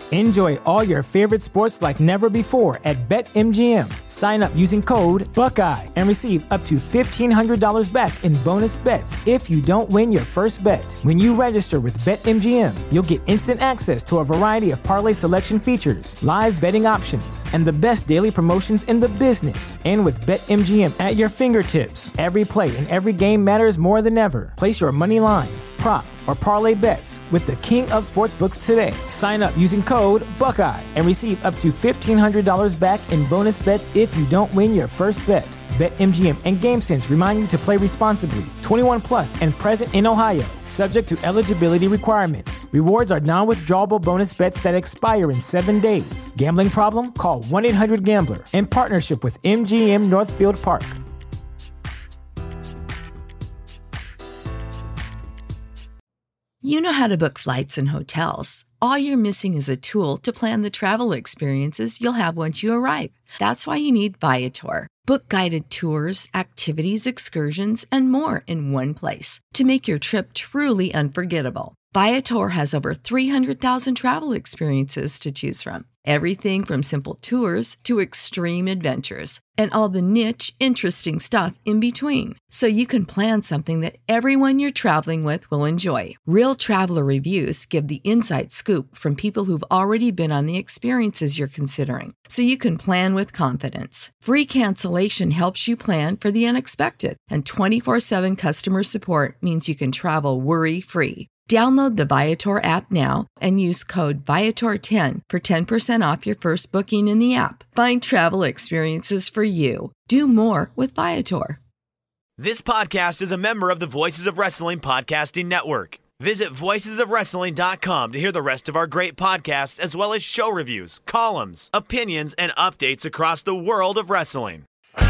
Enjoy all your favorite sports like never before at BetMGM. Sign up using code Buckeye and receive up to $1,500 back in bonus bets if you don't win your first bet. When you register with BetMGM, you'll get instant access to a variety of parlay selection features, live betting options, and the best daily promotions in the business. And with BetMGM at your fingertips, every play and every game matters more than ever. Place your money line, prop, or parlay bets with the king of sportsbooks today. Sign up using code Buckeye and receive up to $1,500 back in bonus bets if you don't win your first bet. BetMGM and GameSense remind you to play responsibly. 21 plus and present in Ohio, subject to eligibility requirements. Rewards are non-withdrawable bonus bets that expire in 7 days. Gambling problem? Call 1-800-GAMBLER. In partnership with MGM Northfield Park. You know how to book flights and hotels. All you're missing is a tool to plan the travel experiences you'll have once you arrive. That's why you need Viator. Book guided tours, activities, excursions, and more in one place to make your trip truly unforgettable. Viator has over 300,000 travel experiences to choose from. Everything from simple tours to extreme adventures and all the niche, interesting stuff in between. So you can plan something that everyone you're traveling with will enjoy. Real traveler reviews give the inside scoop from people who've already been on the experiences you're considering. So you can plan with confidence. Free cancellation helps you plan for the unexpected. And 24/7 customer support means you can travel worry-free. Download the Viator app now and use code Viator10 for 10% off your first booking in the app. Find travel experiences for you. Do more with Viator. This podcast is a member of the Voices of Wrestling Podcasting Network. Visit voicesofwrestling.com to hear the rest of our great podcasts, as well as show reviews, columns, opinions, and updates across the world of wrestling.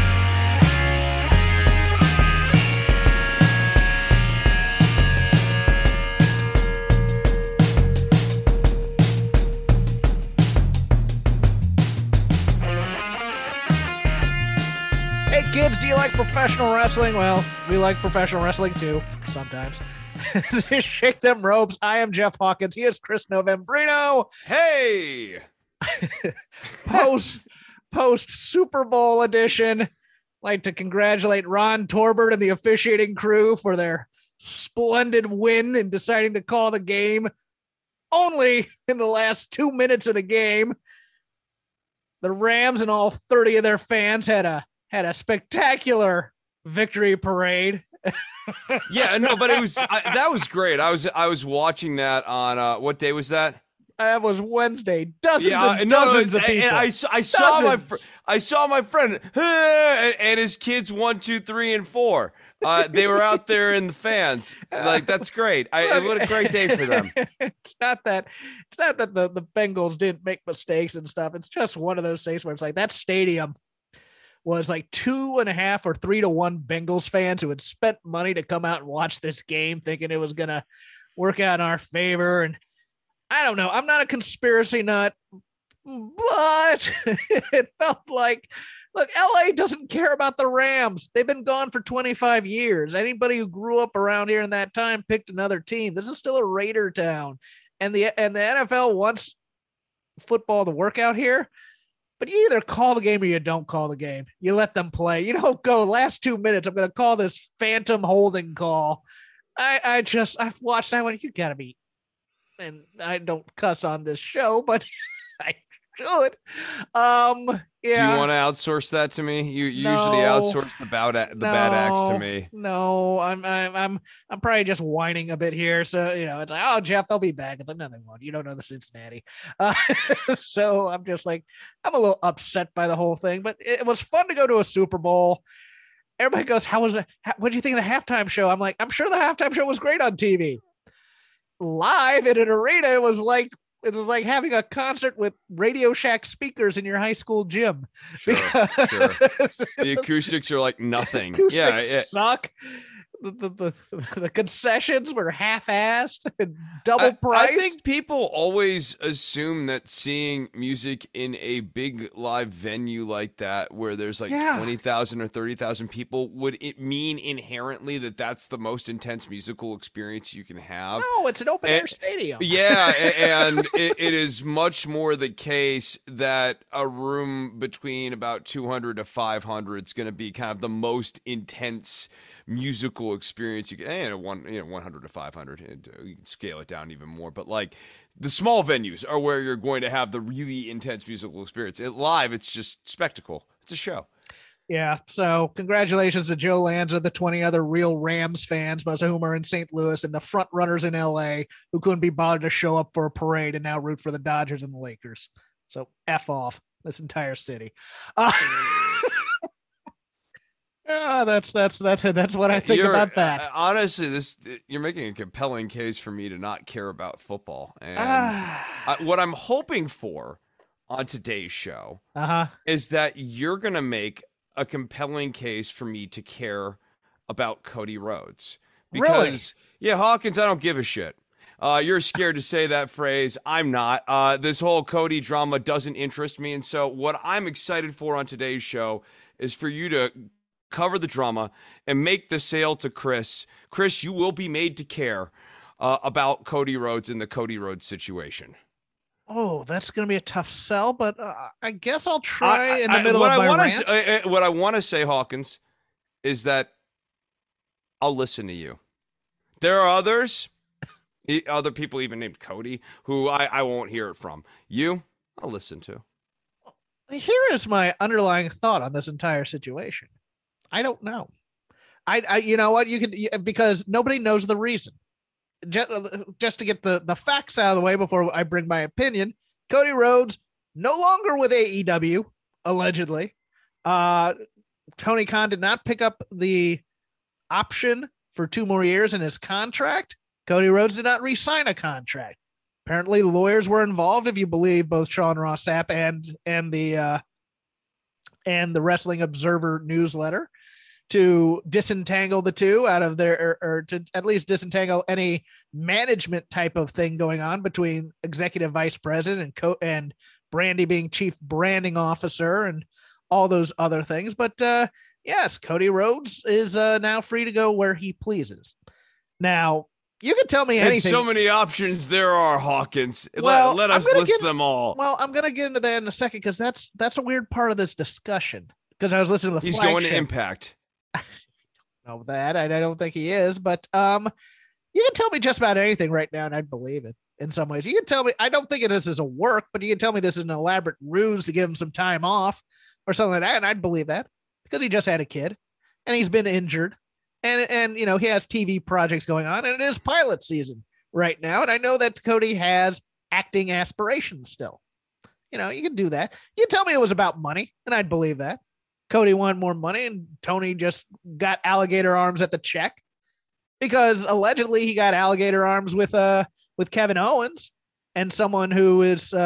Hey kids, do you like professional wrestling? Well, we like professional wrestling too, sometimes. Shake them ropes. I am Jeff Hawkins. He is Chris Novembrino. Hey! Post Super Bowl edition. Like to congratulate Ron Torbert and the officiating crew for their splendid win in deciding to call the game only in the last 2 minutes of the game. The Rams and all 30 of their fans had a spectacular victory parade. Yeah, no, but that was great. I was watching that on what day was that? That was Wednesday. Dozens of people. I saw my friend and his kids 1, 2, 3, and 4. They were out there in the fans. Like, that's great. What a great day for them. It's not that the Bengals didn't make mistakes and stuff. It's just one of those things where it's like that stadium was like 2.5 or 3 to 1 Bengals fans who had spent money to come out and watch this game thinking it was going to work out in our favor. And I don't know. I'm not a conspiracy nut, but it felt like, look, LA doesn't care about the Rams. They've been gone for 25 years. Anybody who grew up around here in that time picked another team. This is still a Raider town. And the NFL wants football to work out here. But you either call the game or you don't call the game. You let them play. You don't go last 2 minutes. I'm going to call this phantom holding call. I've watched that. I went, you got to be, and I don't cuss on this show, but I should. Yeah. Do you want to outsource that to me? You usually outsource the bad acts to me. No, I'm probably just whining a bit here. So, it's like, oh, Jeff, they'll be back. It's like, no, they won't. You don't know the Cincinnati. So I'm just like, I'm a little upset by the whole thing, but it was fun to go to a Super Bowl. Everybody goes, how was it? What do you think of the halftime show? I'm like, I'm sure the halftime show was great on TV. Live in an arena, it was like having a concert with Radio Shack speakers in your high school gym. Sure. The acoustics are like nothing. Acoustics suck. the concessions were half-assed and double priced. I think people always assume that seeing music in a big live venue like that, where there's like 20,000 or 30,000 people, would it mean inherently that that's the most intense musical experience you can have? No, it's an open-air stadium. Yeah, and it is much more the case that a room between about 200 to 500 is going to be kind of the most intense musical experience you can, and 100 to 500, you can scale it down even more, but like the small venues are where you're going to have the really intense musical experience. Live, it's just spectacle. It's a show. Yeah, so congratulations to Joe Lanza, the 20 other real Rams fans, most of whom are in St. Louis, and the front runners in LA who couldn't be bothered to show up for a parade and now root for the Dodgers and the Lakers. So F off this entire city. That's what I think about that. Honestly, you're making a compelling case for me to not care about football. And what I'm hoping for on today's show is that you're going to make a compelling case for me to care about Cody Rhodes. Because, really? Yeah, Hawkins, I don't give a shit. You're scared to say that phrase. I'm not. This whole Cody drama doesn't interest me. And so what I'm excited for on today's show is for you to cover the drama and make the sale to Chris. Chris, you will be made to care about Cody Rhodes and the Cody Rhodes situation. Oh, that's going to be a tough sell, but I guess I'll try in the middle of my rant. What I want to say, Hawkins, is that I'll listen to you. There are other people even named Cody, who I won't hear it from. You, I'll listen to. Here is my underlying thought on this entire situation. I don't know. I you know what, you could, because nobody knows the reason. Just to get the facts out of the way before I bring my opinion, Cody Rhodes no longer with AEW, allegedly. Tony Khan did not pick up the option for 2 more years in his contract. Cody Rhodes did not re-sign a contract. Apparently lawyers were involved, if you believe both Sean Ross Sapp and the Wrestling Observer newsletter, to disentangle the two out of their, or to at least disentangle any management type of thing going on between executive vice president and Brandy being chief branding officer and all those other things. But yes, Cody Rhodes is now free to go where he pleases. Now, you can tell me anything. So many options there are, Hawkins. Well, let us list them all. Well, I'm going to get into that in a second, because that's a weird part of this discussion. Because I was listening to the He's flagship. Going to Impact. Know that I don't think he is, but you can tell me just about anything right now and I'd believe it. In some ways, you can tell me, I don't think this is a work, but you can tell me this is an elaborate ruse to give him some time off or something like that, and I'd believe that, because he just had a kid and he's been injured, and you know, he has TV projects going on, and it is pilot season right now, and I know that Cody has acting aspirations still. You know, you can do that. You can tell me it was about money and I'd believe that. Cody wanted more money and Tony just got alligator arms at the check, because allegedly he got alligator arms with Kevin Owens and someone who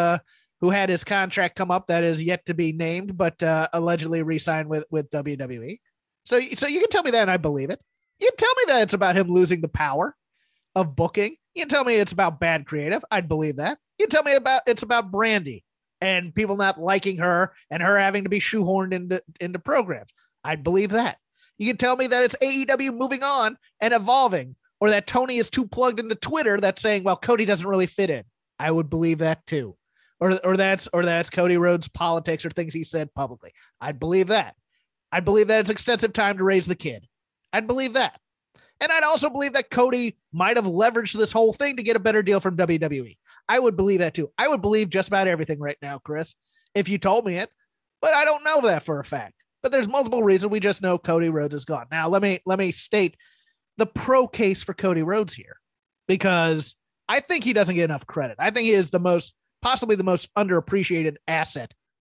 had his contract come up that is yet to be named, but allegedly re-signed with WWE. So you can tell me that and I believe it. You can tell me that it's about him losing the power of booking. You can tell me it's about bad creative. I'd believe that. You can tell me it's about Brandy and people not liking her and her having to be shoehorned into programs. I'd believe that. You can tell me that it's AEW moving on and evolving, or that Tony is too plugged into Twitter that's saying, well, Cody doesn't really fit in. I would believe that too. Or that's Cody Rhodes' politics or things he said publicly. I'd believe that. I'd believe that it's extensive time to raise the kid. I'd believe that. And I'd also believe that Cody might have leveraged this whole thing to get a better deal from WWE. I would believe that too. I would believe just about everything right now, Chris, if you told me it, but I don't know that for a fact. But there's multiple reasons. We just know Cody Rhodes is gone. Now, let me state the pro case for Cody Rhodes here, because I think he doesn't get enough credit. I think he is possibly the most underappreciated asset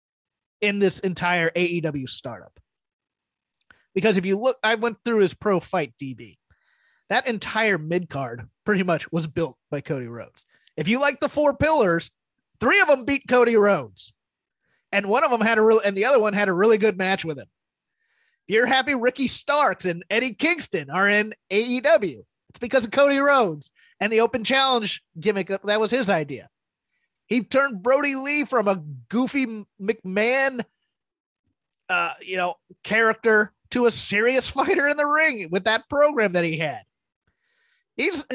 in this entire AEW startup. Because if you look, I went through his Pro Fight DB. That entire mid card pretty much was built by Cody Rhodes. If you like the 4 pillars, 3 of them beat Cody Rhodes, and one of them and the other one had a really good match with him. If you're happy Ricky Starks and Eddie Kingston are in AEW, it's because of Cody Rhodes and the open challenge gimmick. That was his idea. He turned Brody Lee from a goofy McMahon, character to a serious fighter in the ring with that program that he had. His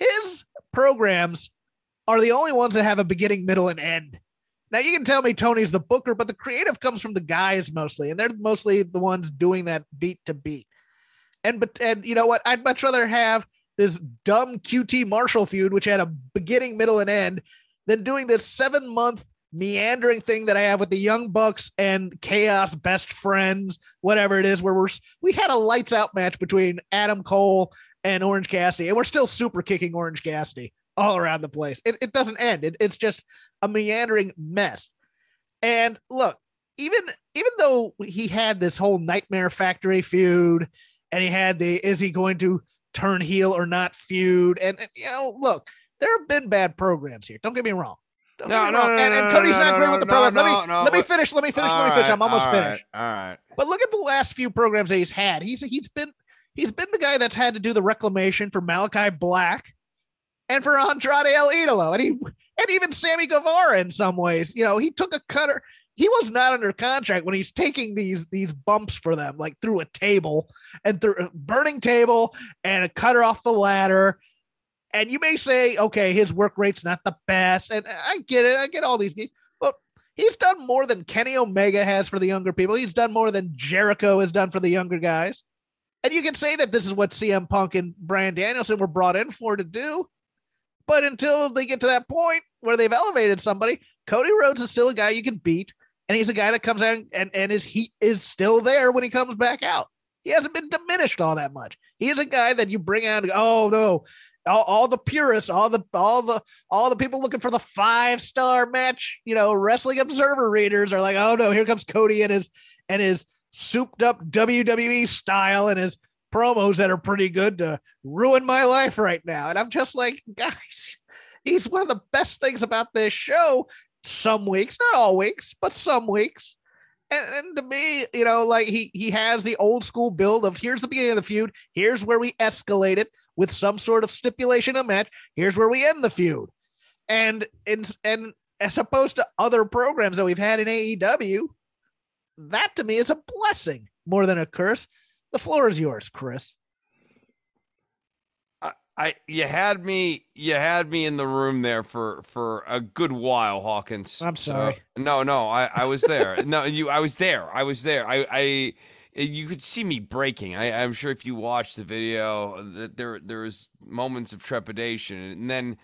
programs are the only ones that have a beginning, middle, and end. Now, you can tell me Tony's the booker, but the creative comes from the guys mostly, and they're mostly the ones doing that beat to beat. And you know what? I'd much rather have this dumb QT Marshall feud, which had a beginning, middle, and end, than doing this 7-month meandering thing that I have with the Young Bucks and Chaos Best Friends, whatever it is, where we had a lights out match between Adam Cole and Orange Cassidy, and we're still super kicking Orange Cassidy all around the place. It doesn't end. It's just a meandering mess. And look, even though he had this whole Nightmare Factory feud, and he had is he going to turn heel or not feud, and look, there have been bad programs here. Don't get me wrong. And Cody's not great with the program. Let me finish. I'm almost finished. All right. But look at the last few programs that he's had. He's been the guy that's had to do the reclamation for Malachi Black and for Andrade El Idolo, and even Sammy Guevara in some ways. He took a cutter. He was not under contract when he's taking these bumps for them, like through a table and through a burning table and a cutter off the ladder. And you may say, okay, his work rate's not the best. And I get it. I get all these things. But he's done more than Kenny Omega has for the younger people. He's done more than Jericho has done for the younger guys. And you can say that this is what CM Punk and Bryan Danielson were brought in for to do. But until they get to that point where they've elevated somebody, Cody Rhodes is still a guy you can beat. And he's a guy that comes out and his heat is still there when he comes back out. He hasn't been diminished all that much. He is a guy that you bring out and go, oh no, all the purists, all the people looking for the 5-star match, Wrestling Observer readers are like, oh no, here comes Cody and his souped up WWE style and his promos that are pretty good to ruin my life right now. And I'm just like, guys, he's one of the best things about this show. Some weeks, not all weeks, but some weeks. And to me, like he has the old school build of here's the beginning of the feud. Here's where we escalate it with some sort of stipulation of match. Here's where we end the feud. And as opposed to other programs that we've had in AEW, that to me is a blessing more than a curse. The floor is yours, Chris. You had me in the room there for a good while, Hawkins. I'm sorry. No, I was there. I was there. You could see me breaking. I'm sure if you watch the video that there was moments of trepidation. And then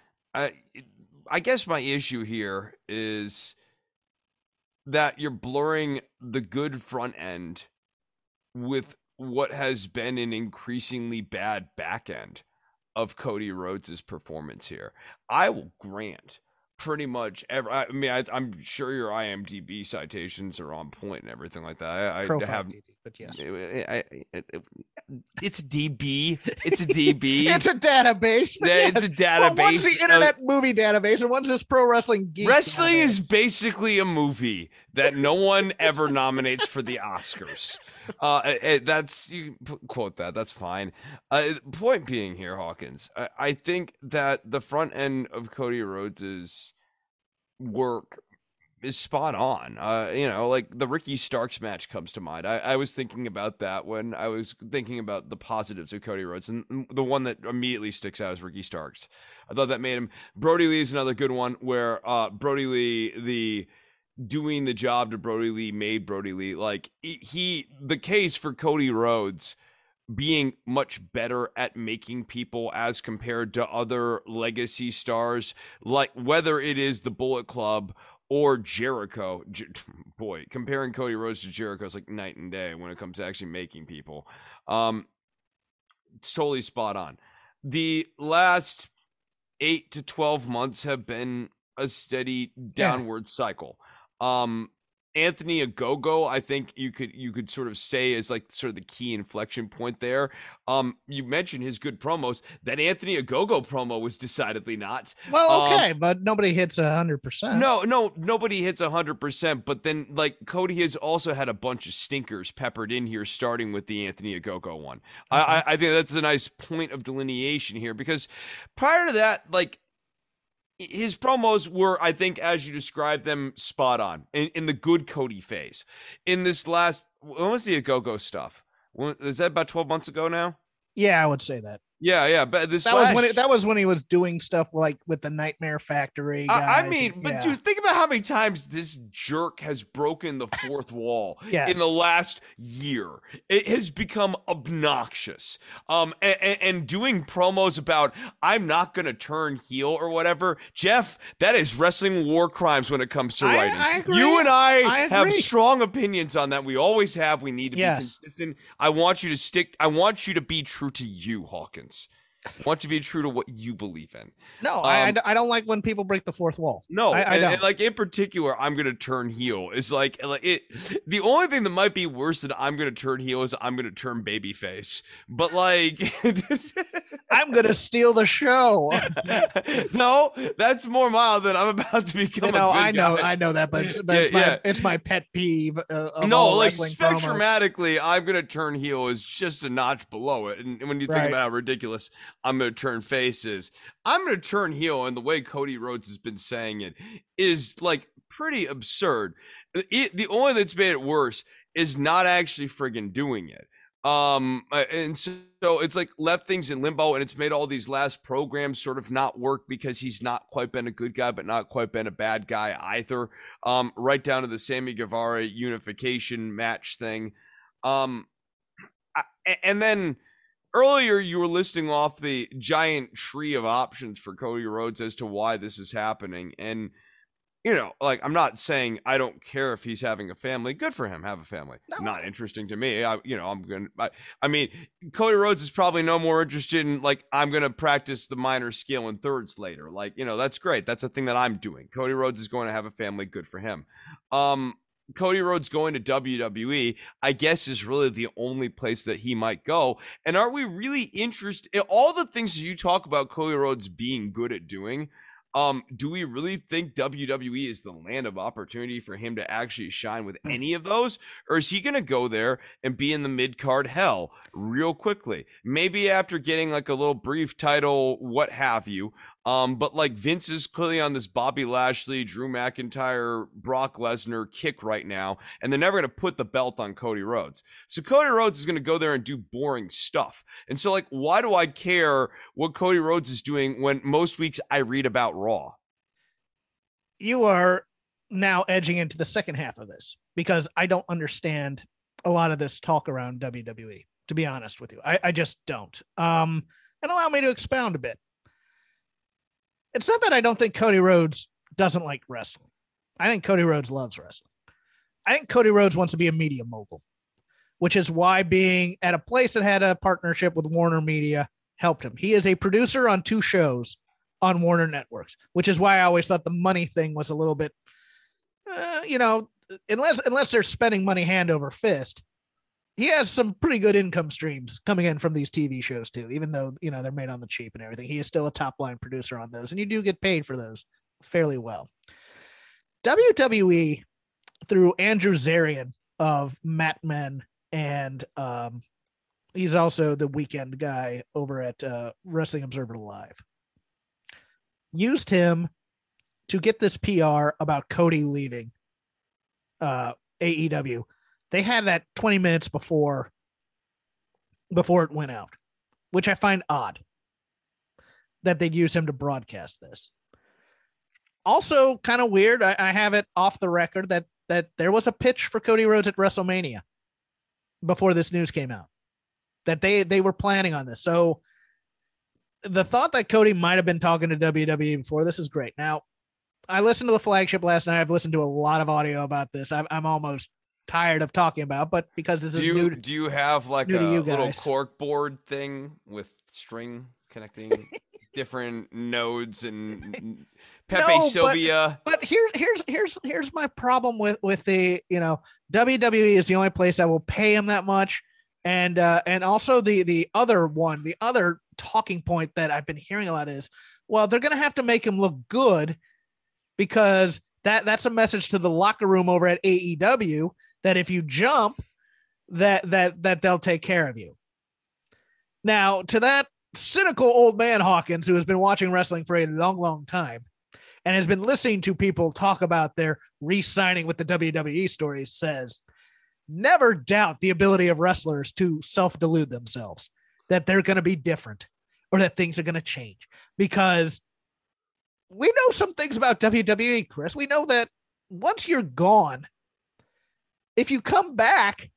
I guess my issue here is that you're blurring the good front end with what has been an increasingly bad back end of Cody Rhodes' performance here. I will grant pretty much I'm sure your IMDb citations are on point and everything like that. I have, DB, but yes, it's DB. It's a DB. It's a database. It's a database. Well, one's the Internet Movie Database, and one's this Pro Wrestling Geek. Wrestling database. is basically a movie that no one ever nominates for the Oscars. That's you quote that. That's fine. Point being here, Hawkins, I think that the front end of Cody Rhodes' work is spot on. Like the Ricky Starks match comes to mind. I was thinking about that when I was thinking about the positives of Cody Rhodes, and the one that immediately sticks out is Ricky Starks. I thought that made him. Brody Lee is another good one where Brody Lee, doing the job to Brody Lee made Brody Lee like the case for Cody Rhodes being much better at making people as compared to other legacy stars, like whether it is the Bullet Club or Jericho. Boy, comparing Cody Rhodes to Jericho is like night and day when it comes to actually making people. It's totally spot on. The last 8 to 12 months have been a steady downward cycle. Anthony Ogogo, I think you could sort of say is like sort of the key inflection point there. You mentioned his good promos. That Anthony Ogogo promo was decidedly not. Well, okay, but nobody hits 100%. No, nobody hits 100%. But then, like, Cody has also had a bunch of stinkers peppered in here, starting with the Anthony Ogogo one. Okay. I think that's a nice point of delineation here, because prior to that, like, his promos were, I think, as you described them, spot on in the good Cody phase. In this last, when was the Ogogo stuff? Is that about 12 months ago now? Yeah, I would say that. Yeah, but that was when he was doing stuff like with the Nightmare Factory guys. Dude, think about how many times this jerk has broken the fourth wall in the last year. It has become obnoxious. And doing promos about I'm not gonna turn heel or whatever, Jeff, that is wrestling war crimes when it comes to writing. I agree. You and I have strong opinions on that. We always have. We need to be consistent. I want you to be true to you, Hawkins. I want you to be true to what you believe in. No, I don't like when people break the fourth wall. No, I don't. And like in particular, I'm going to turn heel. Is like it. The only thing that might be worse than I'm going to turn heel is I'm going to turn babyface. But like, I'm going to steal the show. No, that's more mild than I'm about to become. I know that, but it's my pet peeve. Like spectromatically, I'm going to turn heel is just a notch below it. And when you think about how ridiculous I'm going to turn faces, I'm going to turn heel, and the way Cody Rhodes has been saying it is like pretty absurd. The only that's made it worse is not actually friggin' doing it. And so it's like left things in limbo, and it's made all these last programs sort of not work because he's not quite been a good guy, but not quite been a bad guy either. Right down to the Sammy Guevara unification match thing. And then earlier, you were listing off the giant tree of options for Cody Rhodes as to why this is happening. And, like, I'm not saying I don't care if he's having a family. Good for him. Have a family. No. Not interesting to me. Cody Rhodes is probably no more interested in, like, I'm going to practice the minor scale in thirds later. Like, that's great. That's a thing that I'm doing. Cody Rhodes is going to have a family. Good for him. Cody Rhodes going to WWE, I guess, is really the only place that he might go. And are we really interested in all the things that you talk about Cody Rhodes being good at doing? Do we really think WWE is the land of opportunity for him to actually shine with any of those? Or is he going to go there and be in the mid-card hell real quickly? Maybe after getting like a little brief title, what have you. But like Vince is clearly on this Bobby Lashley, Drew McIntyre, Brock Lesnar kick right now, and they're never going to put the belt on Cody Rhodes. So Cody Rhodes is going to go there and do boring stuff. And so, like, why do I care what Cody Rhodes is doing when most weeks I read about Raw? You are now edging into the second half of this because I don't understand a lot of this talk around WWE, to be honest with you. I just don't. And allow me to expound a bit. It's not that I don't think Cody Rhodes doesn't like wrestling. I think Cody Rhodes loves wrestling. I think Cody Rhodes wants to be a media mogul, which is why being at a place that had a partnership with Warner Media helped him. He is a producer on 2 shows on Warner Networks, which is why I always thought the money thing was a little bit, unless they're spending money hand over fist, he has some pretty good income streams coming in from these TV shows too, even though, they're made on the cheap and everything. He is still a top line producer on those, and you do get paid for those fairly well. WWE, through Andrew Zarian of Mat Men, and he's also the weekend guy over at Wrestling Observer Live, used him to get this PR about Cody leaving AEW. They had that 20 minutes before it went out, which I find odd that they'd use him to broadcast this. Also kind of weird. I have it off the record that there was a pitch for Cody Rhodes at WrestleMania before this news came out, that they were planning on this. So the thought that Cody might've been talking to WWE before this is great. Now, I listened to the flagship last night. I've listened to a lot of audio about this. I'm almost tired of talking about, but because this is new. Do you have like a little cork board thing with string connecting different nodes and Pepe Sylvia. But here's my problem with the, WWE is the only place that will pay him that much. And also the other talking point that I've been hearing a lot is, well, they're going to have to make him look good, because that's a message to the locker room over at AEW that if you jump, that they'll take care of you. Now, to that cynical old man Hawkins, who has been watching wrestling for a long, long time and has been listening to people talk about their re-signing with the WWE stories, says, never doubt the ability of wrestlers to self-delude themselves, that they're going to be different or that things are going to change, because we know some things about WWE, Chris. We know that once you're gone, if you come back,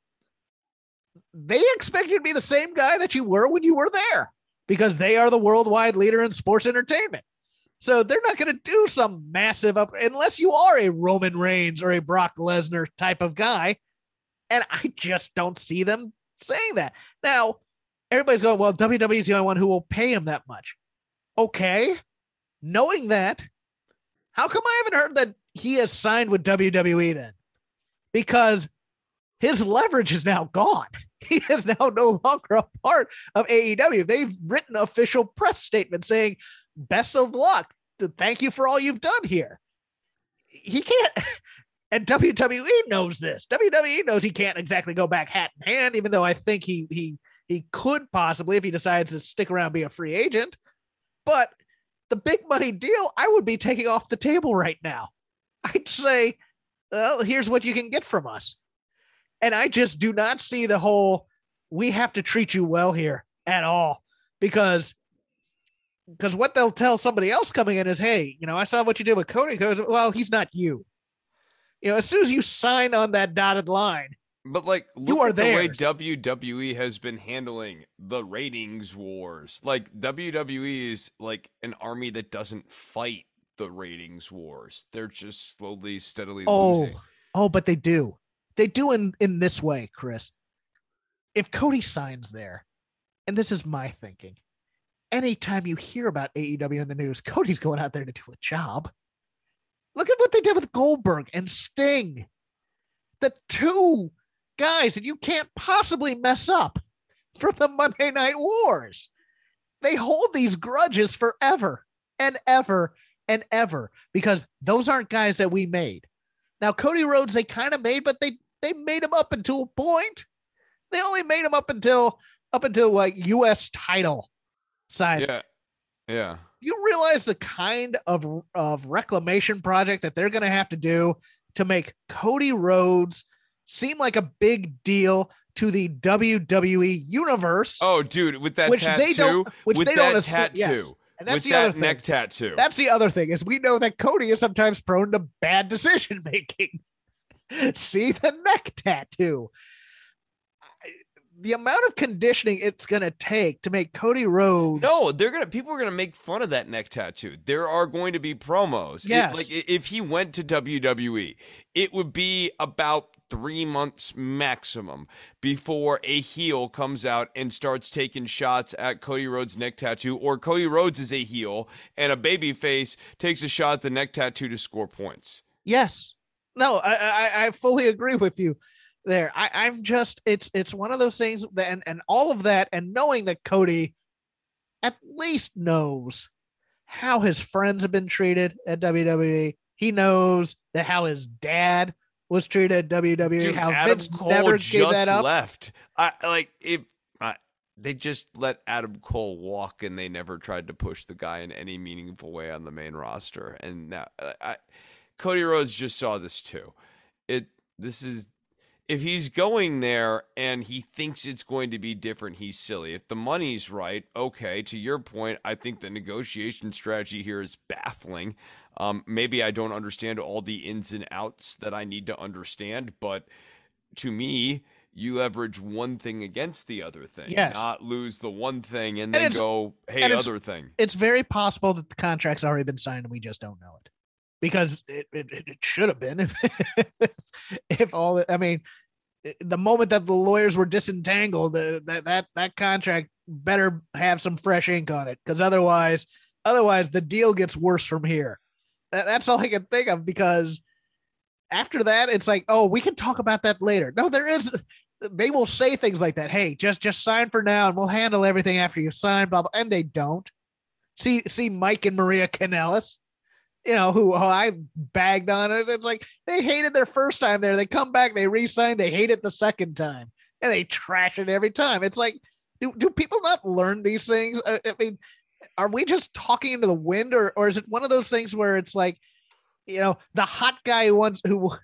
they expect you to be the same guy that you were when you were there, because they are the worldwide leader in sports entertainment. So they're not going to do some massive up unless you are a Roman Reigns or a Brock Lesnar type of guy. And I just don't see them saying that. Now, everybody's going, well, WWE is the only one who will pay him that much. Okay. Knowing that, how come I haven't heard that he has signed with WWE then? Because his leverage is now gone. He is now no longer a part of AEW. They've written official press statements saying, best of luck. Thank you for all you've done here. He can't. And WWE knows this. WWE knows he can't exactly go back hat in hand, even though I think he could possibly, if he decides to stick around, be a free agent. But the big money deal, I would be taking off the table right now. I'd say, well, here's what you can get from us. And I just do not see the whole, we have to treat you well here at all, because what they'll tell somebody else coming in is, hey, I saw what you did with Cody. Goes, well, he's not you. As soon as you sign on that dotted line, but look at the way WWE has been handling the ratings wars. WWE is like an army that doesn't fight the ratings wars. They're just slowly, steadily losing. Oh, but they do. They do in this way, Chris. If Cody signs there, and this is my thinking, anytime you hear about AEW in the news, Cody's going out there to do a job. Look at what they did with Goldberg and Sting. The two guys that you can't possibly mess up from the Monday Night Wars. They hold these grudges forever and ever and ever, because those aren't guys that we made. Now, Cody Rhodes, they kind of made, but they made him up until a point. They only made him up until like U.S. title size. Yeah. You realize the kind of reclamation project that they're going to have to do to make Cody Rhodes seem like a big deal to the WWE universe. Oh, dude, with that tattoo, yes. And that's with the that other thing. Neck tattoo. That's the other thing, is we know that Cody is sometimes prone to bad decision making. See the neck tattoo. The amount of conditioning it's going to take to make Cody Rhodes. No, people are going to make fun of that neck tattoo. There are going to be promos. Yes. If he went to WWE, it would be about 3 months maximum before a heel comes out and starts taking shots at Cody Rhodes' neck tattoo, or Cody Rhodes is a heel and a babyface takes a shot at the neck tattoo to score points. Yes. No, I fully agree with you there. I'm just, it's one of those things that, and all of that, and knowing that Cody at least knows how his friends have been treated at WWE. He knows that how his dad was treated at WWE. Dude, how Adam Vince Cole never just gave that up. left. They just let Adam Cole walk, and they never tried to push the guy in any meaningful way on the main roster. And now, Cody Rhodes just saw this too. If he's going there and he thinks it's going to be different, he's silly. If the money's right, okay, to your point, I think the negotiation strategy here is baffling. Maybe I don't understand all the ins and outs that I need to understand, but to me, you leverage one thing against the other thing, yes. Not lose the one thing and then go, hey, other thing. It's very possible that the contract's already been signed and we just don't know it, because it should have been if all, I mean, the moment that the lawyers were disentangled, that contract better have some fresh ink on it, because otherwise the deal gets worse from here. That's all I can think of, because after that, it's like, oh, we can talk about that later. No, there is. They will say things like that. Hey, just sign for now, and we'll handle everything after you sign. Blah blah. And they don't. See, Mike and Maria Kanellis, who I bagged on it. It's like they hated their first time there. They come back, they re-sign, they hate it the second time, and they trash it every time. It's like, do people not learn these things? I mean, are we just talking into the wind, or is it one of those things where it's like, the hot guy who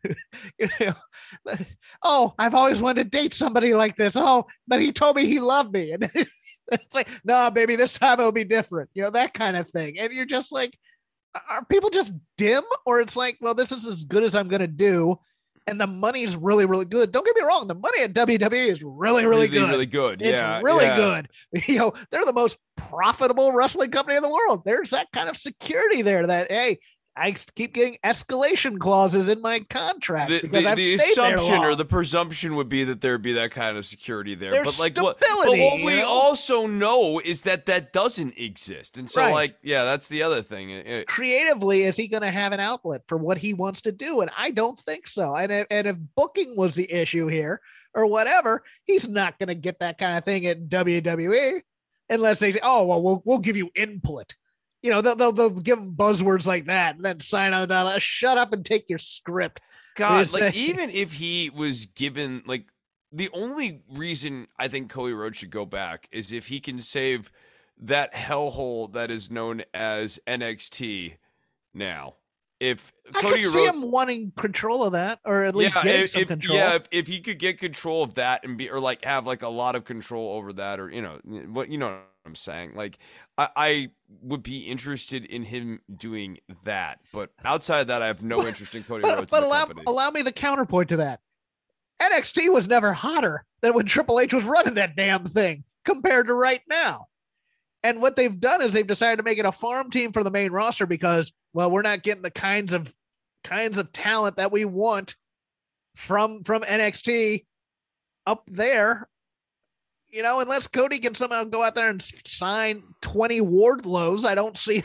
oh, I've always wanted to date somebody like this. Oh, but he told me he loved me. And it's like, no, baby, this time it'll be different. That kind of thing. And you're just like, are people just dim? Or it's like, well, this is as good as I'm going to do. And the money's really, really good. Don't get me wrong. The money at WWE is really, really good. Really good. It's really good. They're the most profitable wrestling company in the world. There's that kind of security there that, hey, I keep getting escalation clauses in my contract because the assumption or the presumption would be that there'd be that kind of security there. There's but like stability, what we also know is that doesn't exist. And so right. that's the other thing. Creatively, is he going to have an outlet for what he wants to do? And I don't think so. And if booking was the issue here or whatever, he's not going to get that kind of thing at WWE unless they say, oh, well, we'll give you input. They'll give them buzzwords like that and then sign on the dollar. Shut up and take your script. God, even if he was given, the only reason I think Cody Rhodes should go back is if he can save that hellhole that is known as NXT now. If Cody Rhodes, see him wanting control of that, or at least getting some control. Yeah, if he could get control of that and have a lot of control over that, or what I'm saying. I would be interested in him doing that, but outside of that, I have no interest in Cody Rhodes. But allow me the counterpoint to that. NXT was never hotter than when Triple H was running that damn thing compared to right now. And what they've done is they've decided to make it a farm team for the main roster because, well, we're not getting the kinds of talent that we want from NXT up there. Unless Cody can somehow go out there and sign 20 Wardlows, I don't see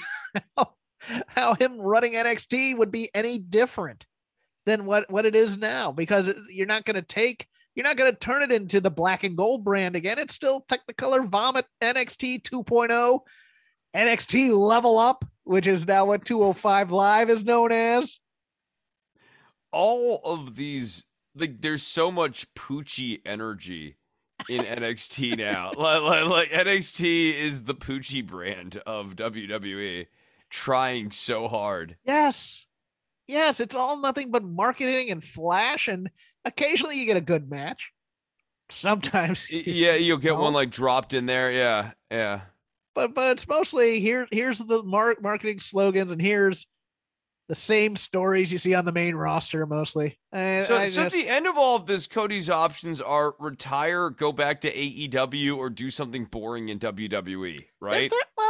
how him running NXT would be any different than what it is now, because you're not going to turn it into the black and gold brand again. It's still Technicolor Vomit NXT 2.0, NXT Level Up, which is now what 205 Live is known as. All of these, there's so much Poochie energy in NXT now. like NXT is the Poochie brand of WWE, trying so hard. Yes, it's all nothing but marketing and flash, and occasionally you get a good match. Sometimes, you'll get one dropped in there. Yeah. But it's mostly here's the marketing slogans, and here's the same stories you see on the main roster mostly. So at the end of all of this, Cody's options are retire, go back to AEW, or do something boring in WWE, right?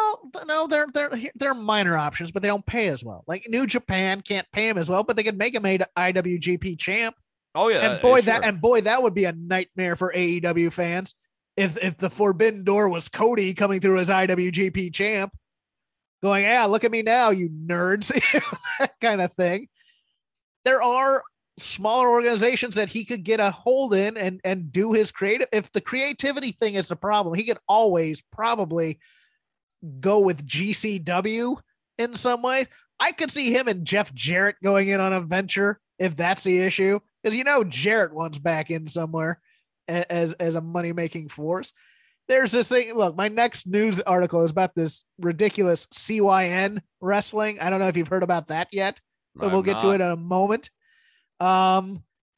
They're minor options, but they don't pay as well. Like New Japan can't pay him as well, but they could make him a IWGP champ. Oh yeah, and boy, that would be a nightmare for AEW fans if the Forbidden Door was Cody coming through as IWGP champ. Going, yeah, look at me now, you nerds, that kind of thing. There are smaller organizations that he could get a hold in and do his creative. If the creativity thing is the problem, he could always probably go with GCW in some way. I could see him and Jeff Jarrett going in on a venture if that's the issue. Because Jarrett wants back in somewhere as a money-making force. There's this thing. Look, my next news article is about this ridiculous CYN wrestling. I don't know if you've heard about that yet, but we'll get to it in a moment. So,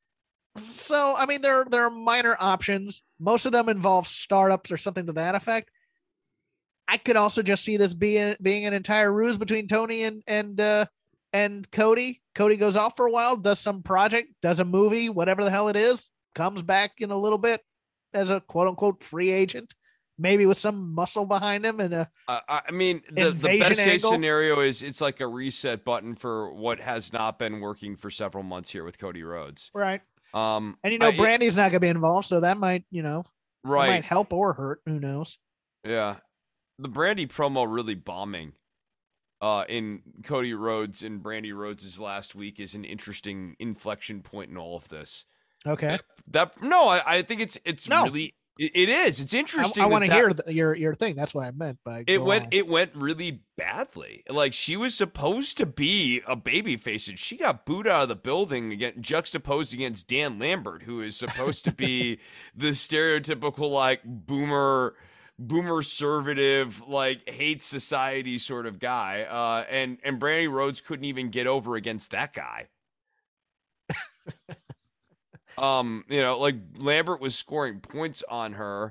I mean, there are minor options. Most of them involve startups or something to that effect. I could also just see this being an entire ruse between Tony and Cody. Cody goes off for a while, does some project, does a movie, whatever the hell it is, comes back in a little bit as a quote unquote free agent, maybe with some muscle behind him. And I mean, the best case scenario is it's like a reset button for what has not been working for several months here with Cody Rhodes. Right. And Brandy's not going to be involved. So that might, might help or hurt. Who knows? Yeah. The Brandy promo really bombing. in Cody Rhodes and Brandy Rhodes' last week is an interesting inflection point in all of this. Okay. I think it's No. really it is. It's interesting. I want to hear your thing. That's what I meant by it went really badly. Like, she was supposed to be a babyface, and she got booed out of the building again, juxtaposed against Dan Lambert, who is supposed to be the stereotypical like boomer conservative, like hates society sort of guy. And Brandy Rhodes couldn't even get over against that guy. Like Lambert was scoring points on her.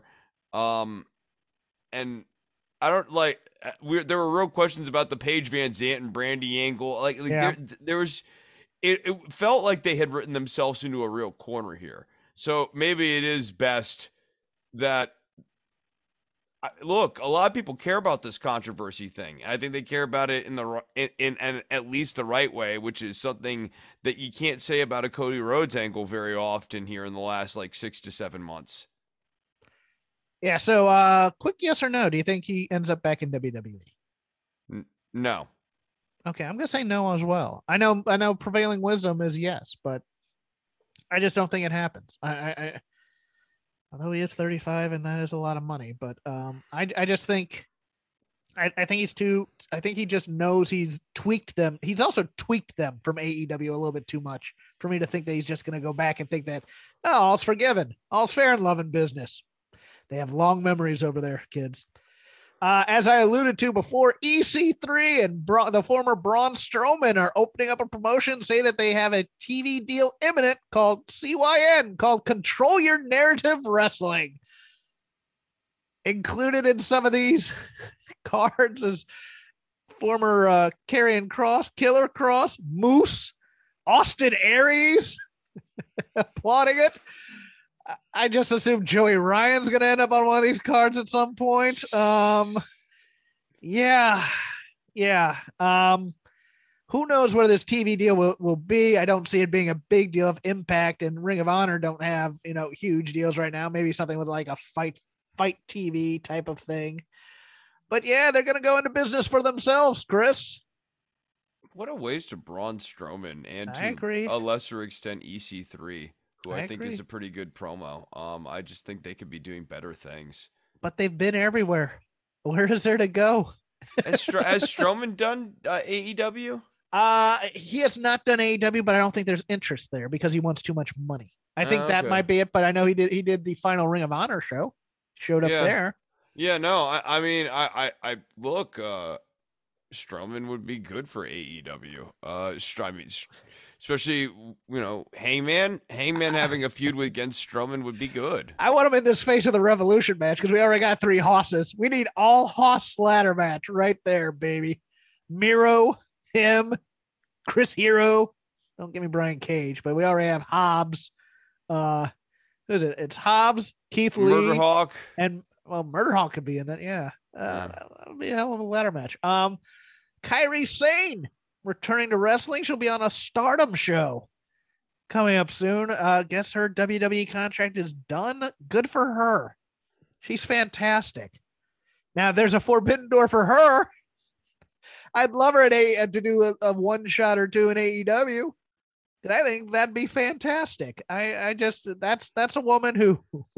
And I don't like, there were real questions about the Paige Van Zant and Brandy angle. There was, it felt like they had written themselves into a real corner here. So maybe it is best that, look, a lot of people care about this controversy thing. I think they care about it in at least the right way, which is something that you can't say about a Cody Rhodes angle very often here in the last like 6 to 7 months. Yeah. So, quick yes or no? Do you think he ends up back in WWE? No. Okay, I'm gonna say no as well. I know. Prevailing wisdom is yes, but I just don't think it happens. I although he is 35 and that is a lot of money, but I just think I think he's too. I think he just knows he's tweaked them. He's also tweaked them from AEW a little bit too much for me to think that he's just going to go back and think that, oh, all's forgiven, all's fair in love and business. They have long memories over there, kids. As I alluded to before, EC3 and the former Braun Strowman are opening up a promotion, say that they have a TV deal imminent called CYN, called Control Your Narrative Wrestling. Included in some of these cards is former Karrion Kross, Killer Kross, Moose, Austin Aries, applauding it. I just assume Joey Ryan's going to end up on one of these cards at some point. Yeah. Who knows where this TV deal will be? I don't see it being a big deal. If Impact and Ring of Honor don't have, huge deals right now, maybe something with like a fight TV type of thing. But yeah, they're going to go into business for themselves, Chris. What a waste of Braun Strowman and I agree. A lesser extent EC3. Who I think agree. is a pretty good promo. I just think they could be doing better things. But they've been everywhere. Where is there to go? Has Strowman done AEW? He has not done AEW, but I don't think there's interest there because he wants too much money. I think that might be it. But I know he did the final Ring of Honor show. Showed up there. Yeah, no, I mean, I look, Strowman would be good for AEW. Especially, Hangman having a feud against Strowman would be good. I want him in this Face of the Revolution match because we already got 3 hosses. We need all hoss ladder match right there, baby. Miro, him, Chris Hero. Don't give me Brian Cage, but we already have Hobbs. Who is it? It's Hobbs, Keith Lee, Murder Hawk, and Murder Hawk could be in that. Yeah, that would be a hell of a ladder match. Kairi Sane returning to wrestling. She'll be on a Stardom show coming up soon. Guess her WWE contract is done. Good for her. She's fantastic. Now, if there's a forbidden door for her, I'd love her to do a one shot or two in AEW. And I think that'd be fantastic. I just that's a woman who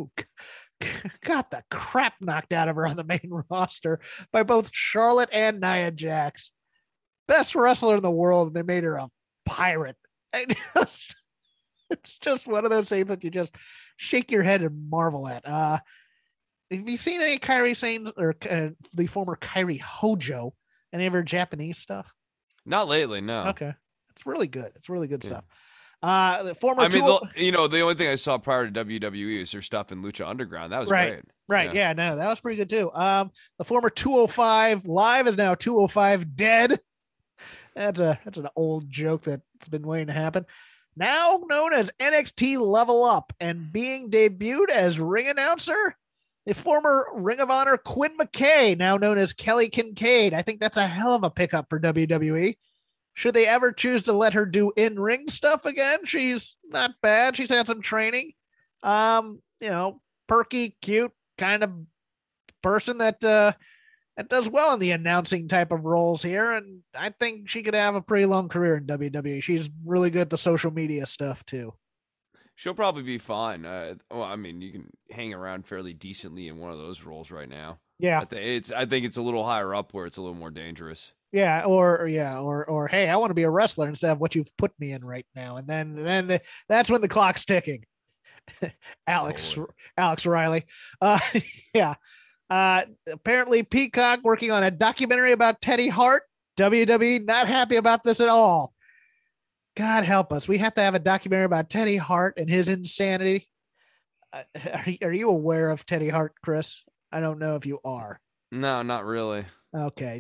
got the crap knocked out of her on the main roster by both Charlotte and Nia Jax. Best wrestler in the world, and they made her a pirate. It's just one of those things that you just shake your head and marvel at. Have you seen any Kairi Sane or the former Kairi Hojo? Any of her Japanese stuff? Not lately, no. Okay, it's really good. It's really good stuff. The only thing I saw prior to WWE is her stuff in Lucha Underground. That was great. Right. Yeah, no, that was pretty good too. The former 205 Live is now 205 Dead. That's an old joke that's been waiting to happen. Now known as NXT Level Up and being debuted as ring announcer, the former Ring of Honor Quinn McKay, now known as Kelly Kincaid. I think that's a hell of a pickup for WWE. Should they ever choose to let her do in-ring stuff again, she's not bad. She's had some training. Perky, cute kind of person that that does well in the announcing type of roles here, and I think she could have a pretty long career in WWE. She's really good at the social media stuff too. She'll probably be fine. Well, I mean, you can hang around fairly decently in one of those roles right now. Yeah, I think it's a little higher up where it's a little more dangerous. yeah, or hey, I want to be a wrestler instead of what you've put me in right now, and then that's when the clock's ticking. Alex Riley, yeah. Apparently, Peacock working on a documentary about Teddy Hart. WWE not happy about this at all. God help us. We have to have a documentary about Teddy Hart and his insanity. Are you aware of Teddy Hart, Chris? I don't know if you are. No, not really. Okay.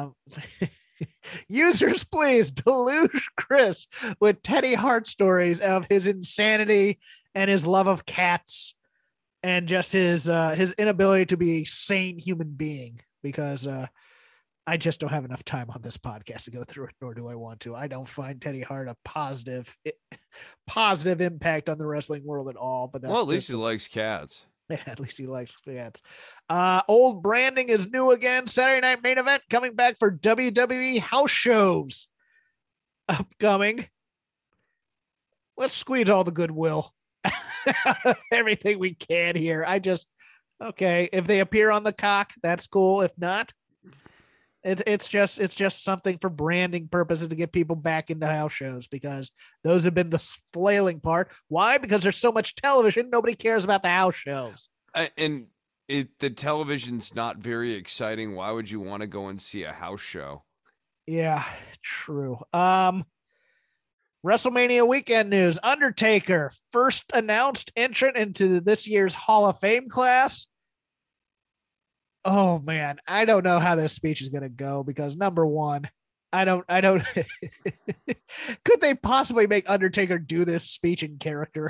Users, please deluge Chris with Teddy Hart stories of his insanity and his love of cats and just his inability to be a sane human being, because I just don't have enough time on this podcast to go through it, nor do I want to. I don't find Teddy Hart a positive impact on the wrestling world at all. But at least he likes cats. Yeah, at least he likes cats. Old branding is new again. Saturday Night Main Event coming back for WWE house shows. Upcoming. Let's squeeze all the goodwill. Everything we can here. Okay. If they appear on the cock, that's cool. If not, it's just something for branding purposes to get people back into house shows, because those have been the flailing part. Why? Because there's so much television. Nobody cares about the house shows. The television's not very exciting. Why would you want to go and see a house show? Yeah, true. WrestleMania weekend news. Undertaker, first announced entrant into this year's Hall of Fame class. Oh man, I don't know how this speech is going to go, because number one, I don't could they possibly make Undertaker do this speech in character?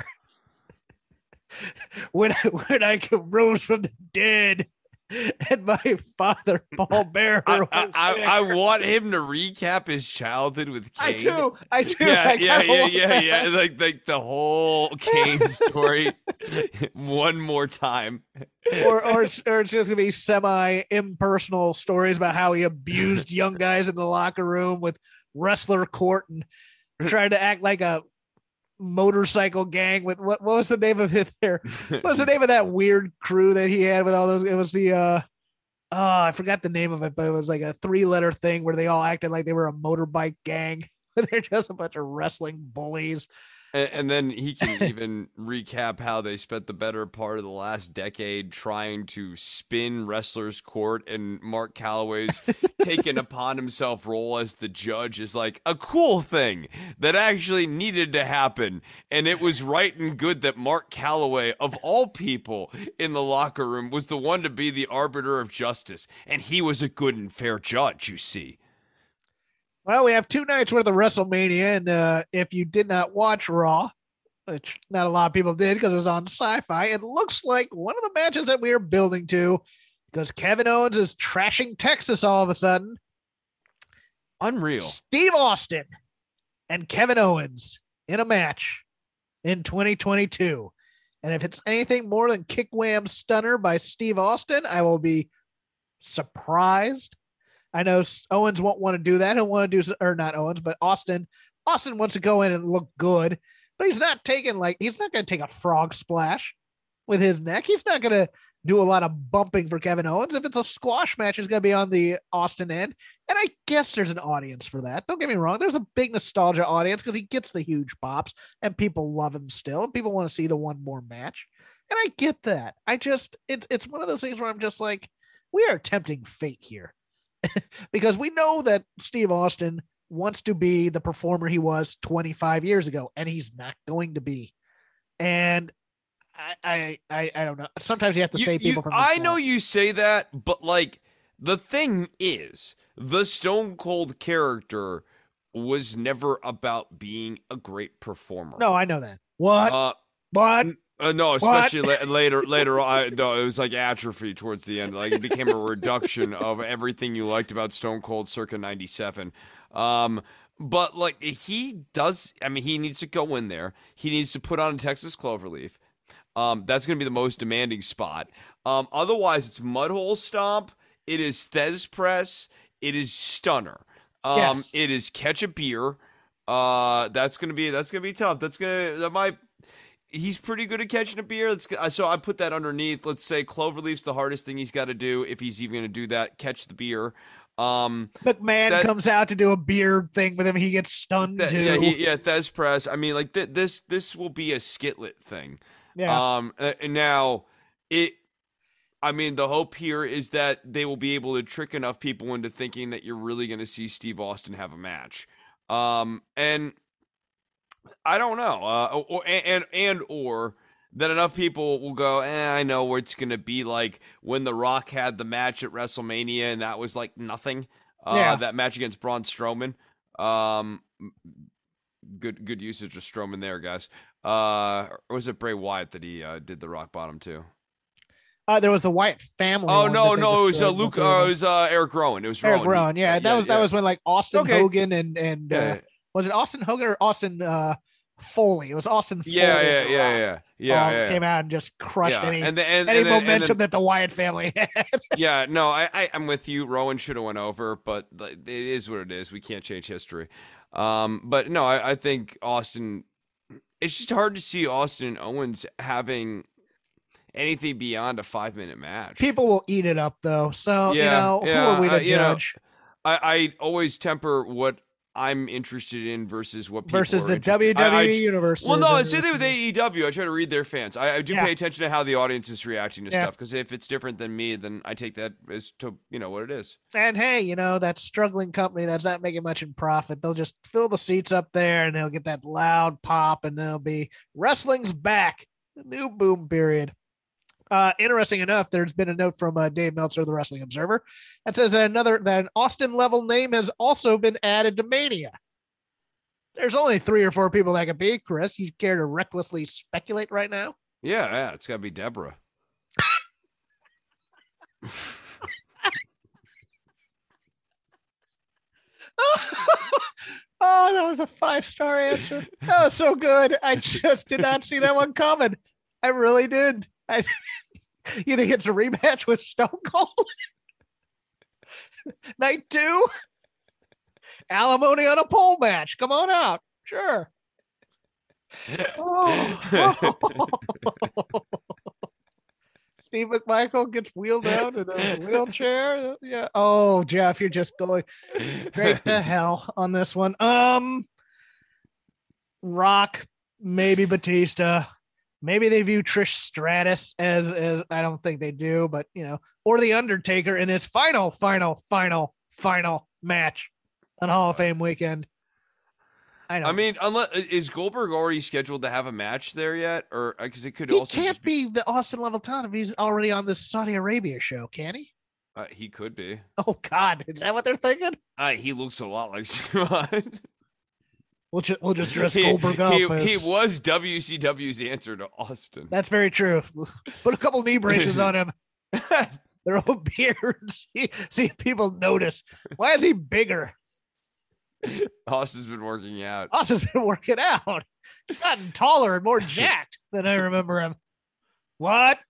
when I rose from the dead and my father Paul Bearer. I want him to recap his childhood with Kane. I do. Yeah. Like the whole Kane story one more time. Or it's just gonna be semi impersonal stories about how he abused young guys in the locker room with Wrestler Court and tried to act like a motorcycle gang with what was the name of it there? What was the name of that weird crew that he had with all those? It was the I forgot the name of it, but it was like a 3-letter thing where they all acted like they were a motorbike gang. They're just a bunch of wrestling bullies. And then he can even recap how they spent the better part of the last decade trying to spin Wrestler's Court, and Mark Calloway's taken upon himself role as the judge is like a cool thing that actually needed to happen. And it was right and good that Mark Calloway, of all people in the locker room, was the one to be the arbiter of justice. And he was a good and fair judge, you see. Well, we have 2 nights worth of WrestleMania, and if you did not watch Raw, which not a lot of people did because it was on Sci-Fi, it looks like one of the matches that we are building to, because Kevin Owens is trashing Texas all of a sudden. Unreal. Steve Austin and Kevin Owens in a match in 2022. And if it's anything more than Kick Wham Stunner by Steve Austin, I will be surprised. I know Owens won't want to do that. He'll want to do, or not Owens, but Austin. Austin wants to go in and look good, but he's not going to take a frog splash with his neck. He's not going to do a lot of bumping for Kevin Owens. If it's a squash match, it's going to be on the Austin end. And I guess there's an audience for that. Don't get me wrong. There's a big nostalgia audience because he gets the huge pops and people love him still. And people want to see the one more match. And I get that. It's one of those things where I'm just like, we are tempting fate here. Because we know that Steve Austin wants to be the performer he was 25 years ago, and he's not going to be. And I don't know. Sometimes you have to save people from themselves. I know you say that, but like the thing is, the Stone Cold character was never about being a great performer. No, I know that. What? No, especially later on. No, it was like atrophy towards the end. Like it became a reduction of everything you liked about Stone Cold circa 97. But like he needs to go in there. He needs to put on a Texas Cloverleaf. That's going to be the most demanding spot. Otherwise, it's Mudhole Stomp It is Thez Press. It is Stunner. Yes. It is Catch a Beer. That's gonna be tough. He's pretty good at catching a beer. So I put that underneath. Let's say Cloverleaf's the hardest thing he's got to do if he's even going to do that. Catch the beer. McMahon comes out to do a beer thing with him. He gets stunned too. Thez Press. I mean, like this will be a skitlet thing. Yeah. And now I mean, the hope here is that they will be able to trick enough people into thinking that you're really going to see Steve Austin have a match. And I don't know, or that enough people will go, I know where it's going to be like when The Rock had the match at WrestleMania and that was like nothing. That match against Braun Strowman. Good usage of Strowman there, guys. Or was it Bray Wyatt that he did the rock bottom to? There was the Wyatt family. Oh no, it was Luke. It was Eric Rowan. It was Eric Rowan. Yeah, that was when like Austin Hogan and was it Austin Hogan or Austin Foley? It was Austin Foley. Yeah. Came out and just crushed any and momentum that the Wyatt family had. Yeah, no, I'm with you. Rowan should have went over, but it is what it is. We can't change history. But no, I think Austin. It's just hard to see Austin and Owens having anything beyond a 5-minute match. People will eat it up though. So who are we to judge? I always temper what I'm interested in versus what people versus are the interested. WWE universe. Well, no, same thing with AEW. I try to read their fans. I do pay attention to how the audience is reacting to stuff, because if it's different than me, then I take that as to what it is. And hey, that struggling company that's not making much in profit, they'll just fill the seats up there and they'll get that loud pop, and they'll be wrestling's back, the new boom period. Interesting enough, there's been a note from Dave Meltzer of the Wrestling Observer that says that an Austin level name has also been added to Mania. There's only 3 or 4 people that could be. Chris, you care to recklessly speculate right now? Yeah, it's got to be Deborah. Oh, that was a 5-star answer. That was so good. I just did not see that one coming. I really did. You think it's a rematch with Stone Cold? Night 2? Alimony on a pole match. Come on out. Sure. Steve McMichael gets wheeled out in a wheelchair. Yeah. Oh, Jeff, you're just going straight to hell on this one. Rock, maybe Batista. Maybe they view Trish Stratus as I don't think they do, but or the Undertaker in his final match on Hall of Fame weekend. I mean, is Goldberg already scheduled to have a match there yet, or because it could he also can't be the Austin level talent if he's already on this Saudi Arabia show, can he? He could be. Oh God, is that what they're thinking? He looks a lot like Simon. We'll just dress Goldberg up. He was WCW's answer to Austin. That's very true. Put a couple knee braces on him. Their own beards. See if people notice. Why is he bigger? Austin's been working out. He's gotten taller and more jacked than I remember him. What?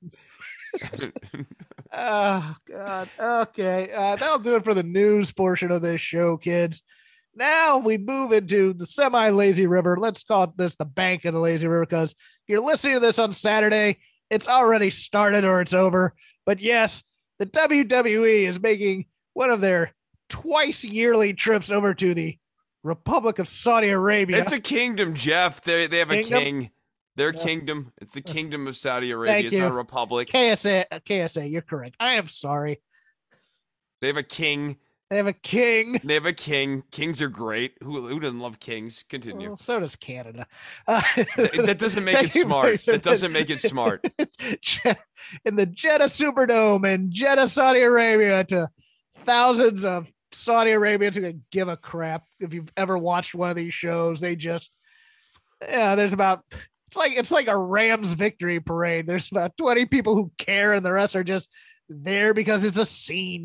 Oh, God. Okay. That'll do it for the news portion of this show, kids. Now we move into the semi-lazy river. Let's call this the bank of the lazy river, because if you're listening to this on Saturday, it's already started or it's over. But yes, the WWE is making one of their twice yearly trips over to the Republic of Saudi Arabia. It's a kingdom, Jeff. They have a king. Their kingdom. It's the kingdom of Saudi Arabia. It's not a republic. KSA, you're correct. I am sorry. They have a king. They have a king. Kings are great. Who doesn't love kings? Continue. Well, so does Canada. That doesn't make it smart. That doesn't make it smart. In the Jeddah Superdome in Jeddah, Saudi Arabia, to thousands of Saudi Arabians who can give a crap. If you've ever watched one of these shows, they just, there's about, it's like a Rams victory parade. There's about 20 people who care, and the rest are just there because it's a scene.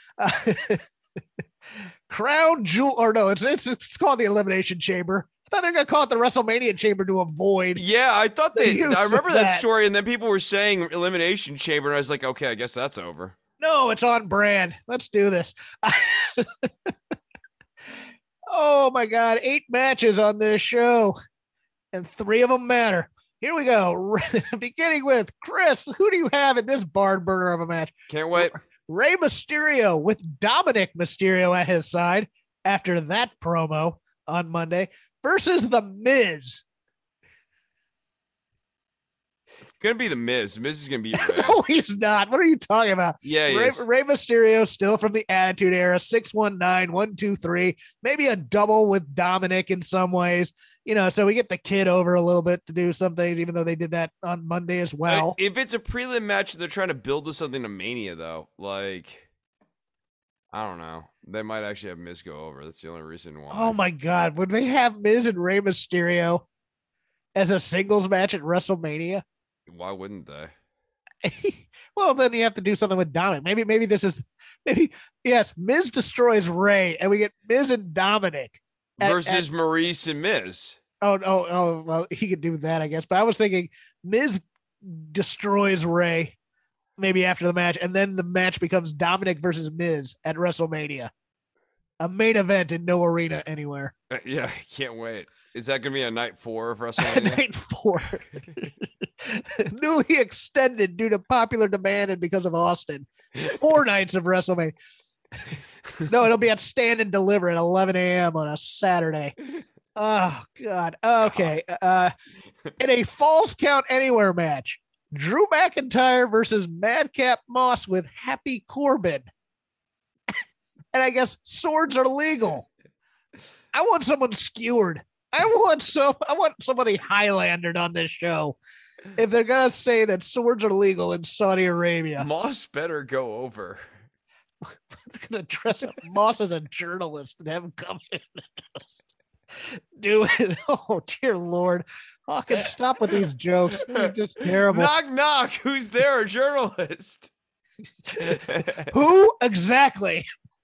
Crown Jewel, or no, it's called the Elimination Chamber. I thought they're gonna call it the WrestleMania Chamber to avoid. Yeah, I thought I remember that story, and then people were saying Elimination Chamber, and I was like, okay, I guess that's over. No, it's on brand. Let's do this. Oh my God. 8 matches on this show, and 3 of them matter. Here we go. Beginning with Chris. Who do you have in this barn burner of a match? Can't wait. Rey Mysterio with Dominic Mysterio at his side after that promo on Monday versus The Miz. It's going to be The Miz. The Miz is going to be Rey. No, he's not. What are you talking about? Yeah, he is. Rey Mysterio still from the Attitude Era, 619, 123, maybe a double with Dominic in some ways. You know, so we get the kid over a little bit to do some things, even though they did that on Monday as well. If it's a prelim match, they're trying to build to something to Mania, though. Like, I don't know. They might actually have Miz go over. That's the only reason why. Oh my God. Would they have Miz and Rey Mysterio as a singles match at WrestleMania? Why wouldn't they? Well, then you have to do something with Dominic. Maybe yes, Miz destroys Rey, and we get Miz and Dominic versus Maurice and Miz. Oh, well, he could do that, I guess. But I was thinking Miz destroys Rey maybe after the match, and then the match becomes Dominic versus Miz at WrestleMania. A main event in no arena anywhere. Yeah, can't wait. Is that going to be a night 4 of WrestleMania? Night 4. Newly extended due to popular demand and because of Austin. 4 nights of WrestleMania. No, it'll be at Stand and Deliver at 11 a.m. on a Saturday. Oh, God. Okay. In a Falls Count Anywhere match, Drew McIntyre versus Madcap Moss with Happy Corbin. And I guess swords are legal. I want someone skewered. I want somebody Highlandered on this show. If they're gonna say that swords are legal in Saudi Arabia, Moss better go over. They're gonna dress up Moss as a journalist and have him come in. Do it. Oh dear Lord, Hawkins, stop with these jokes. They're just terrible. Knock knock. Who's there? A journalist. Who exactly?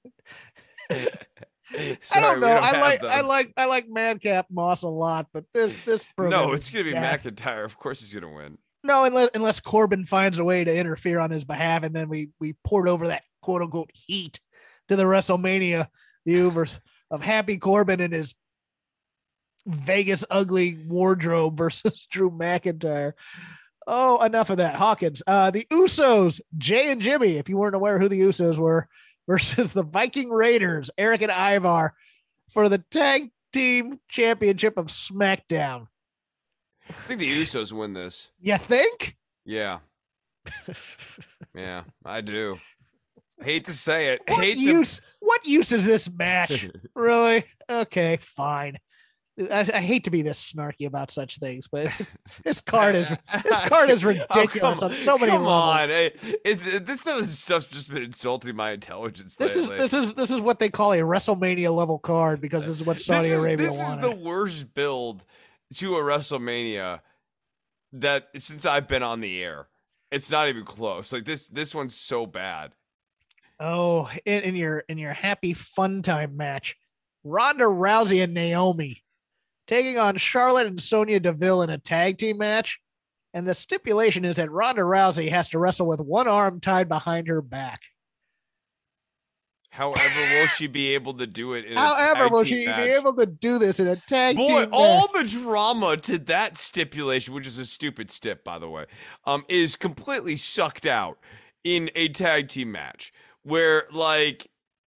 Sorry, I don't know. I like Madcap Moss a lot, but this No, it's gonna be McIntyre. Of course, he's gonna win. No, unless Corbin finds a way to interfere on his behalf, and then we poured over that quote unquote heat to the WrestleMania view of Happy Corbin and his Vegas ugly wardrobe versus Drew McIntyre. Oh, enough of that. Hawkins. The Usos, Jay and Jimmy, if you weren't aware who the Usos were, versus the Viking Raiders, Eric and Ivar, for the tag team championship of SmackDown. I think the Usos win this. You think? Yeah. Yeah, I do. Hate to say it. What use is this match? Really? Okay, fine. I hate to be this snarky about such things, but this card is ridiculous on so many levels. Come on, this stuff's just been insulting my intelligence lately. This is what they call a WrestleMania level card because this is what Saudi Arabia wanted. This is the worst build to a WrestleMania that since I've been on the air. It's not even close. Like this one's so bad. Oh, in your happy fun time match, Ronda Rousey and Naomi taking on Charlotte and Sonya Deville in a tag team match. And the stipulation is that Ronda Rousey has to wrestle with one arm tied behind her back. However, will she be able to do it in a tag team match? However, will she be able to do this in a tag team match? All the drama to that stipulation, which is a stupid stip, by the way, is completely sucked out in a tag team match where, like,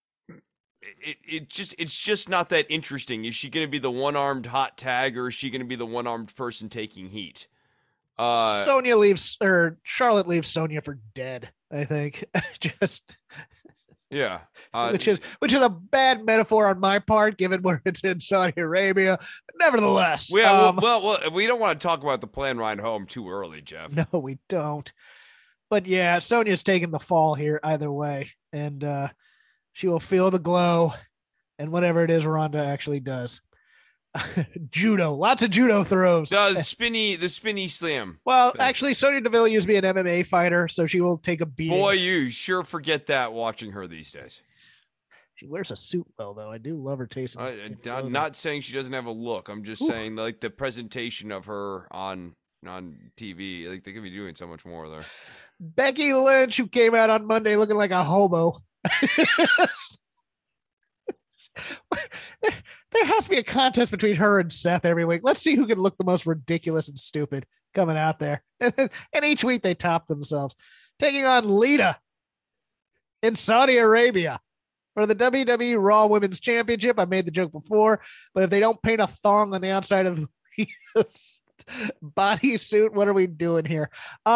it's just not that interesting. Is she going to be the one-armed hot tag, or is she going to be the one-armed person taking heat? Charlotte leaves Sonya for dead, I think. Yeah. Which is a bad metaphor on my part, given where it's in Saudi Arabia. Nevertheless. Well, we don't want to talk about the plane ride home too early, Jeff. No, we don't. But yeah, Sonya's taking the fall here either way. And she will feel the glow and whatever it is Ronda actually does. Judo, lots of judo throws. The spinny slam. Well, actually, Sonya Deville used to be an MMA fighter, so she will take a beating. Boy, you sure forget that watching her these days. She wears a suit well, though. I do love her taste. I'm not saying she doesn't have a look. I'm just saying, like, the presentation of her on TV. Like, they could be doing so much more there. Becky Lynch, who came out on Monday looking like a hobo. There has to be a contest between her and Seth every week. Let's see who can look the most ridiculous and stupid coming out there. And each week they top themselves. Taking on Lita in Saudi Arabia for the WWE Raw Women's Championship. I made the joke before, but if they don't paint a thong on the outside of bodysuit, what are we doing here?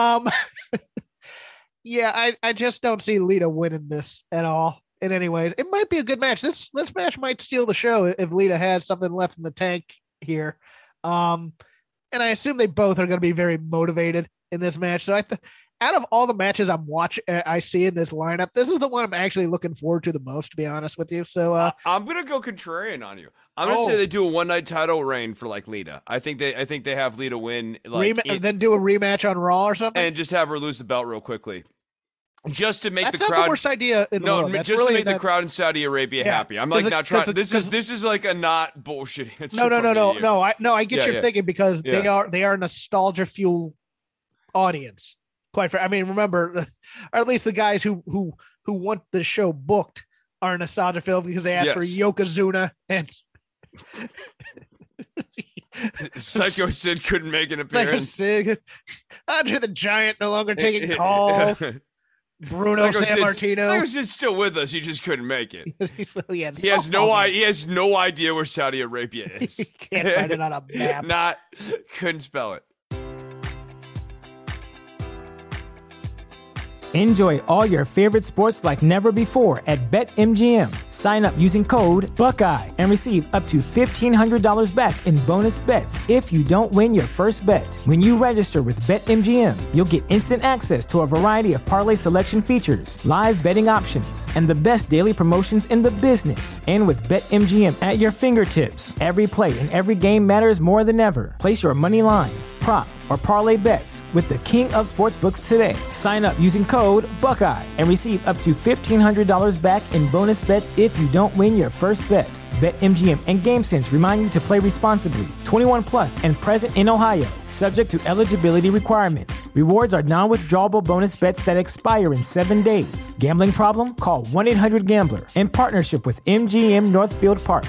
Yeah, I just don't see Lita winning this at all. In any ways, it might be a good match. This match might steal the show if Lita has something left in the tank here. And I assume they both are going to be very motivated in this match. So out of all the matches I see in this lineup, this is the one I'm actually looking forward to the most, to be honest with you. So I'm going to go contrarian on you. I'm going to say they do a one-night title reign for like Lita. I think they have Lita win, like, then do a rematch on Raw or something, and just have her lose the belt real quickly. Just to make That's the not crowd. the worst idea in the world. That's just really to make the crowd in Saudi Arabia happy. I'm like not trying. This is like a not bullshitting. No. I get your thinking because they are nostalgia fuel audience. I mean, remember, or at least the guys who want the show booked are nostalgia fuel because they asked for Yokozuna and Psycho Sid couldn't make an appearance. Andre the Giant no longer taking calls. Bruno Sammartino. He was just still with us. He just couldn't make it. He has no idea where Saudi Arabia is. He can't find it on a map. Couldn't spell it. Enjoy all your favorite sports like never before at BetMGM. Sign up using code Buckeye and receive up to $1,500 back in bonus bets if you don't win your first bet. When you register with BetMGM, you'll get instant access to a variety of parlay selection features, live betting options, and the best daily promotions in the business. And with BetMGM at your fingertips, every play and every game matters more than ever. Place your money line, prop, or parlay bets with the king of sportsbooks today. Sign up using code Buckeye and receive up to $1,500 back in bonus bets if you don't win your first bet. BetMGM and GameSense remind you to play responsibly. 21 plus and present in Ohio, subject to eligibility requirements. Rewards are non-withdrawable bonus bets that expire in 7 days. Gambling problem? Call 1-800-GAMBLER. In partnership with MGM Northfield Park.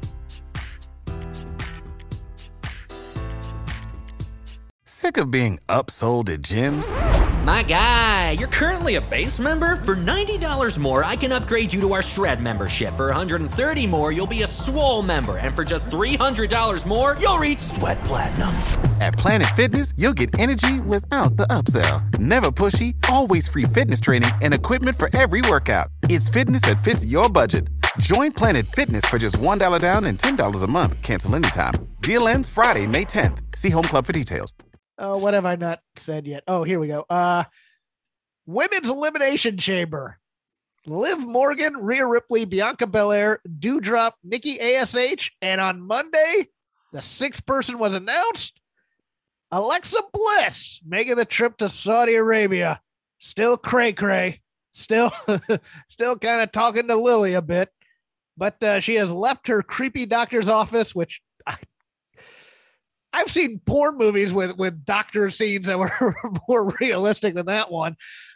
Sick of being upsold at gyms? My guy, you're currently a base member? For $90 more, I can upgrade you to our Shred membership. For $130 more, you'll be a Swole member. And for just $300 more, you'll reach Sweat Platinum. At Planet Fitness, you'll get energy without the upsell. Never pushy, always free fitness training and equipment for every workout. It's fitness that fits your budget. Join Planet Fitness for just $1 down and $10 a month. Cancel anytime. Deal ends Friday, May 10th. See Home Club for details. Oh, what have I not said yet? Oh, here we go. Women's Elimination Chamber. Liv Morgan, Rhea Ripley, Bianca Belair, Doudrop, Nikki ASH, and on Monday, the sixth person was announced. Alexa Bliss making the trip to Saudi Arabia. Still cray-cray. Still kind of talking to Lily a bit. But she has left her creepy doctor's office, which I've seen porn movies with doctor scenes that were more realistic than that one.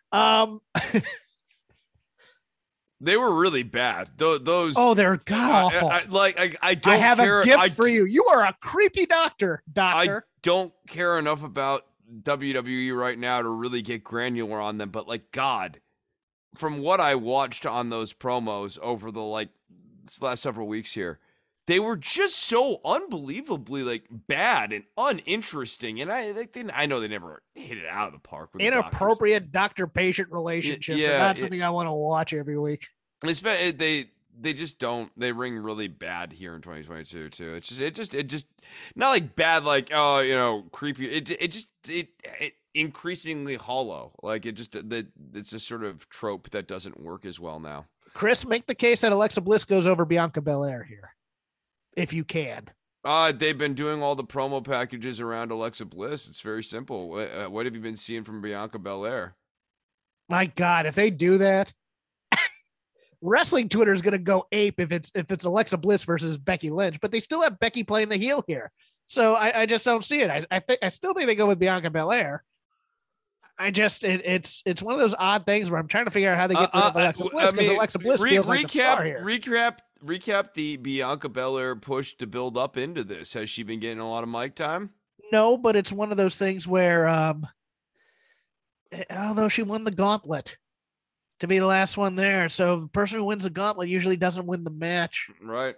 They were really bad. Those. Oh, they're god awful. I don't. I have a gift for you. You are a creepy doctor. I don't care enough about WWE right now to really get granular on them. But like, God, from what I watched on those promos over the last several weeks here, they were just so unbelievably bad and uninteresting, and I know they never hit it out of the park with inappropriate doctor-patient relationships. Yeah, that's something I want to watch every week. They just don't. They ring really bad here in 2022 too. It just not like bad, creepy. It increasingly hollow. It's a sort of trope that doesn't work as well now. Chris, make the case that Alexa Bliss goes over Bianca Belair here. If you can. They've been doing all the promo packages around Alexa Bliss. It's very simple. What have you been seeing from Bianca Belair? My God, if they do that, wrestling Twitter is going to go ape if it's Alexa Bliss versus Becky Lynch, but they still have Becky playing the heel here. So I just don't see it. I still think they go with Bianca Belair. it's one of those odd things where I'm trying to figure out how they get rid of Alexa Bliss, because Alexa Bliss feels like the star here. Recap the Bianca Belair push to build up into this. Has she been getting a lot of mic time? No, but it's one of those things where, although she won the gauntlet to be the last one there, so the person who wins the gauntlet usually doesn't win the match. Right.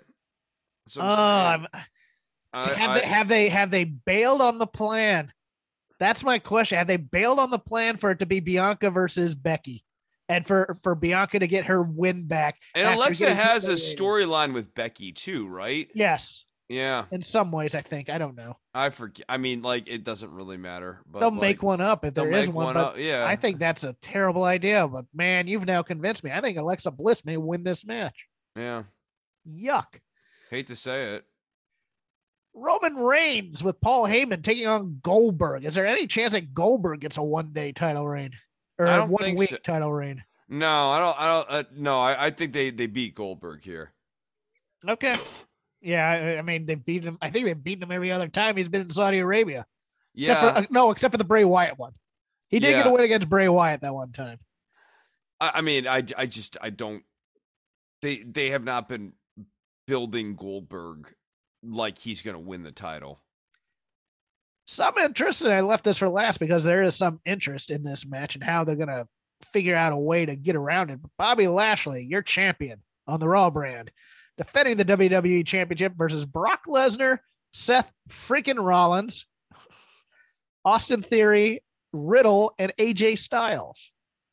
Have they bailed on the plan? That's my question. Have they bailed on the plan for it to be Bianca versus Becky, and for Bianca to get her win back? And Alexa has a storyline with Becky too, right? Yes. Yeah. In some ways, I think. I don't know. I forget. I mean, like, it doesn't really matter. But they'll make one up if there is one. But yeah. I think that's a terrible idea. But man, you've now convinced me. I think Alexa Bliss may win this match. Yeah. Yuck. Hate to say it. Roman Reigns with Paul Heyman taking on Goldberg. Is there any chance that Goldberg gets a one-day title reign or a one-week title reign? No, I don't. No, I think they beat Goldberg here. Okay. Yeah, I mean they beat him. I think they've beaten him every other time he's been in Saudi Arabia. Yeah. Except for the Bray Wyatt one. He did get a win against Bray Wyatt that one time. I mean, I don't. They have not been building Goldberg like he's going to win the title. Some interest, and I left this for last because there is some interest in this match and how they're going to figure out a way to get around it. But Bobby Lashley, your champion on the Raw brand, defending the WWE Championship versus Brock Lesnar, Seth freaking Rollins, Austin Theory, Riddle, and AJ Styles.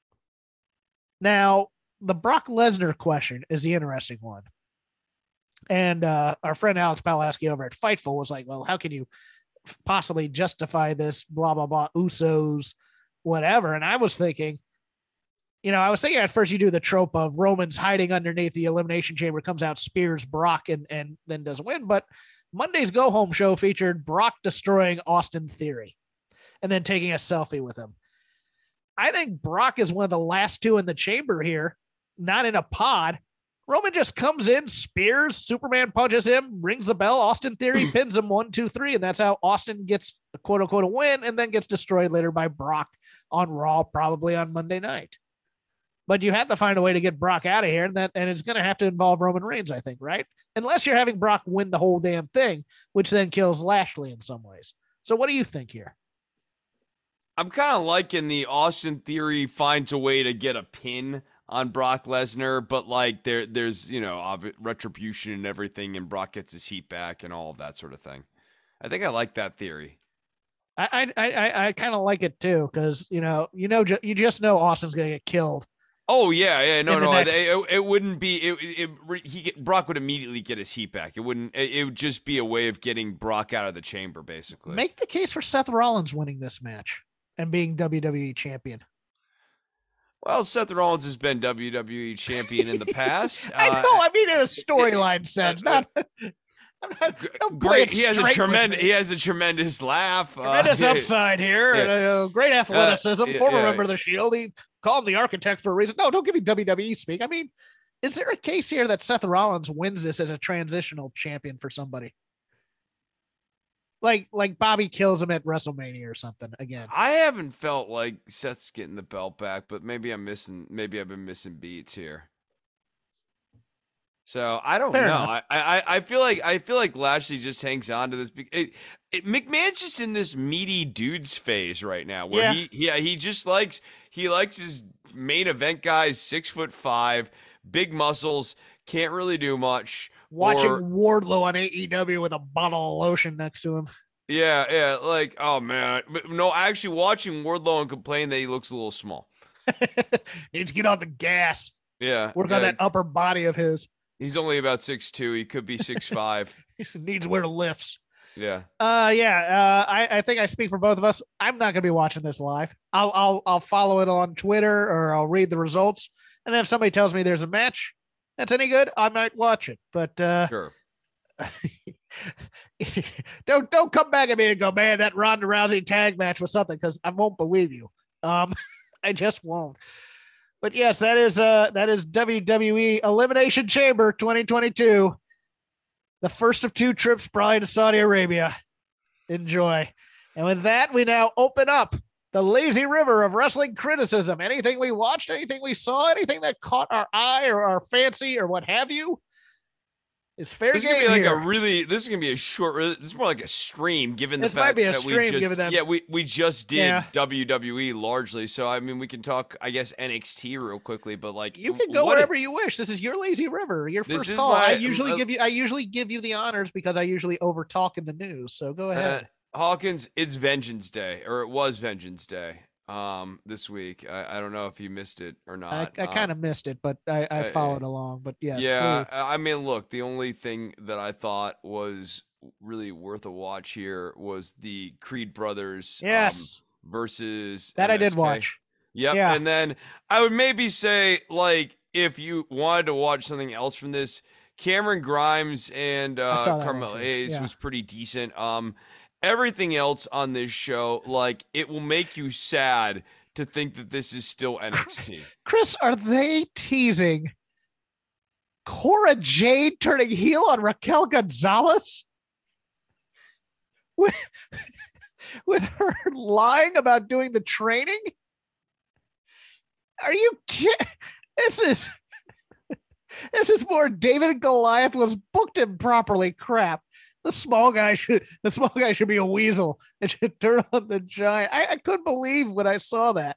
Now, the Brock Lesnar question is the interesting one. And our friend Alex Palaski over at Fightful was like, well, how can you possibly justify this, blah, blah, blah, Usos, whatever. And I was thinking at first you do the trope of Roman's hiding underneath the Elimination Chamber, comes out, spears Brock, and then doesn't win. But Monday's Go Home show featured Brock destroying Austin Theory and then taking a selfie with him. I think Brock is one of the last two in the chamber here, not in a pod. Roman just comes in, spears, Superman punches him, rings the bell, Austin Theory pins him 1, 2, 3, and that's how Austin gets a quote unquote a win and then gets destroyed later by Brock on Raw, probably on Monday night. But you have to find a way to get Brock out of here, and it's going to have to involve Roman Reigns, I think, right? Unless you're having Brock win the whole damn thing, which then kills Lashley in some ways. So what do you think here? I'm kind of liking the Austin Theory finds a way to get a pin on Brock Lesnar, but like there's retribution and everything, and Brock gets his heat back and all of that sort of thing. I think I like that theory. I kind of like it too, because you just know Austin's gonna get killed. Oh yeah. It wouldn't be. Brock would immediately get his heat back. It wouldn't. It would just be a way of getting Brock out of the chamber, basically. Make the case for Seth Rollins winning this match and being WWE champion. Well, Seth Rollins has been WWE champion in the past. I know. I mean, in a storyline sense, not. Great. He has a tremendous laugh. Tremendous upside here. Yeah. Great athleticism. Former member of the Shield. He called him the architect for a reason. No, don't give me WWE speak. I mean, is there a case here that Seth Rollins wins this as a transitional champion for somebody? Like Bobby kills him at WrestleMania or something again. I haven't felt like Seth's getting the belt back, but maybe I've been missing beats here. So I don't know. I feel like Lashley just hangs on to this. McMahon's just in this meaty dudes phase right now, where he likes his main event guys, 6'5", big muscles, can't really do much. Watching Wardlow on AEW with a bottle of lotion next to him. Yeah, like, oh man. No, actually watching Wardlow and complain that he looks a little small. Needs to get on the gas. Yeah. Work on that upper body of his. He's only about 6'2". He could be 6'5". He needs to wear lifts. Yeah. I think I speak for both of us. I'm not going to be watching this live. I'll follow it on Twitter, or I'll read the results. And then if somebody tells me there's a match that's any good, I might watch it. But sure. don't come back at me and go, man, that Ronda Rousey tag match was something, because I won't believe you. I just won't. But yes, that is WWE Elimination Chamber 2022. The first of 2 trips probably to Saudi Arabia. Enjoy. And with that, we now open up The lazy river of wrestling criticism. Anything we watched, anything we saw, anything that caught our eye or our fancy or what have you is fair This is game gonna be here. this is gonna be a short. It's more like a stream, given the This might fact be a that stream, we just given that- we just did Yeah. WWE largely. So I mean, we can talk, I guess, NXT real quickly, but like You can go what wherever you wish. This is your lazy river. Your This first is call. my- I usually give you the honors because I usually overtalk in the news. So go ahead. Hawkins, it's Vengeance Day, or it was Vengeance Day. This week. I don't know if you missed it or not. I kind of missed it, but I followed along. But yes, yeah. please. I mean, look, the only thing that I thought was really worth a watch here was the Creed brothers. Yes. Versus That I did MSK. watch. Yep. Yeah. And then I would maybe say, like, if you wanted to watch something else from this, Cameron Grimes and saw that Carmelo one too. Hayes Yeah. was pretty decent. Everything else on this show, like, it will make you sad to think that this is still NXT. Chris, are they teasing Cora Jade turning heel on Raquel Gonzalez? With her lying about doing the training? Are you kidding? This is more David and Goliath was booked improperly crap. The small guy should be a weasel and should turn on the giant. I couldn't believe when I saw that.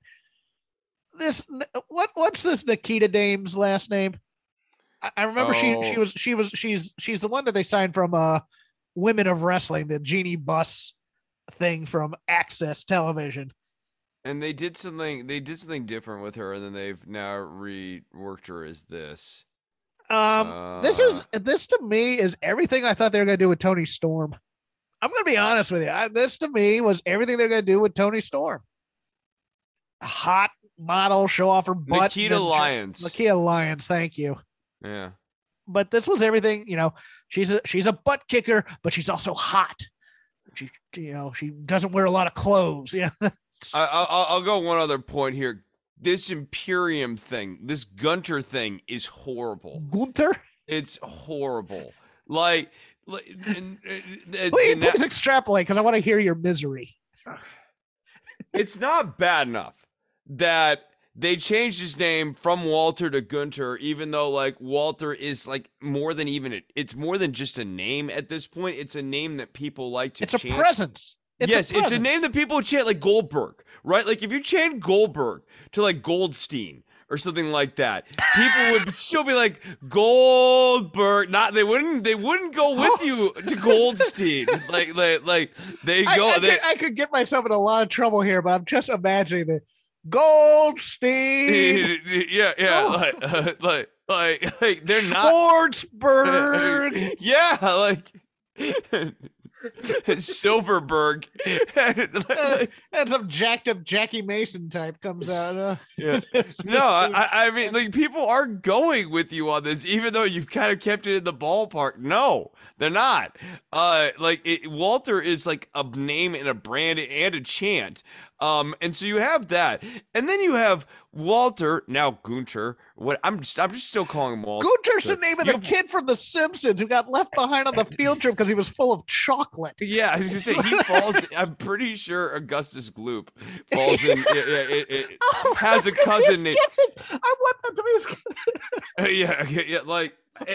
What's this Nikita Dame's last name? I remember she's the one that they signed from Women of Wrestling, the Jeannie Buss thing from Access Television. And they did something different with her, and then they've now reworked her as this. This to me is everything I thought they were going to do with Tony Storm. I'm going to be honest with you. This to me was everything they're going to do with Tony Storm. A hot model, show off her butt. Nikita Lyons. Thank you. Yeah. But this was everything, she's a butt kicker, but she's also hot. She doesn't wear a lot of clothes. Yeah. I'll go one other point here. This Imperium thing, this Gunter thing is horrible. Gunter? It's horrible. Please extrapolate because I want to hear your misery. It's not bad enough that they changed his name from Walter to Gunter, even though like Walter is like more than it's more than just a name at this point. It's a name that people like to chant. It's a presence. It's a name that people chant, like Goldberg, right? Like if you chant Goldberg to like Goldstein or something like that, people would still be like Goldberg. They wouldn't go with you to Goldstein. like they go. I could get myself in a lot of trouble here, but I'm just imagining that Goldstein. Yeah. Oh. Like they're not Schwartzberg. Yeah, like. Silverberg. And some jacked up Jackie Mason type comes out. Yeah. No, I mean, like, people are going with you on this, even though you've kind of kept it in the ballpark. No, they're not. Walter is like a name and a brand and a chant. And so you have that, and then you have Walter, now Gunter. What I'm just still calling him Walter. Gunter's the name of the kid from The Simpsons who got left behind on the field trip because he was full of chocolate. Yeah, I was gonna say he falls. I'm pretty sure Augustus Gloop falls in. Has a cousin named. I want that to be his kid. Yeah. Like.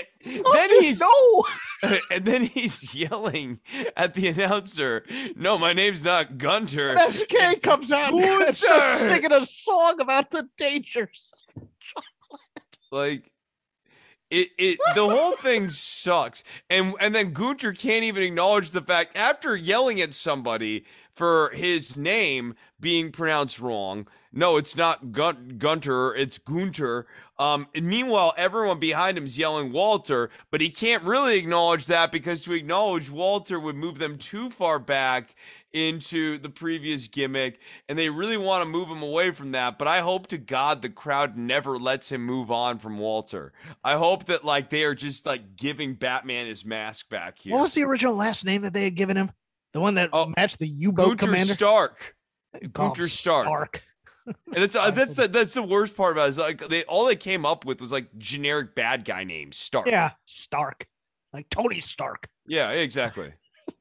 And then he's yelling at the announcer, "No, my name's not Gunter." SK comes out and starts singing a song about the dangers of chocolate. Like the whole thing sucks. And then Gunter can't even acknowledge the fact after yelling at somebody for his name being pronounced wrong. No, it's not Gunter, it's Gunter. And meanwhile, everyone behind him is yelling Walter, but he can't really acknowledge that because to acknowledge Walter would move them too far back into the previous gimmick, and they really want to move him away from that. But I hope to God the crowd never lets him move on from Walter. I hope that like they are just like giving Batman his mask back here. What was the original last name that they had given him? The one that matched the U-boat commander? Stark. Gunter Stark. And that's the worst part about it. Is like all they came up with was like generic bad guy names. Stark. Yeah, Stark. Like Tony Stark. Yeah, exactly.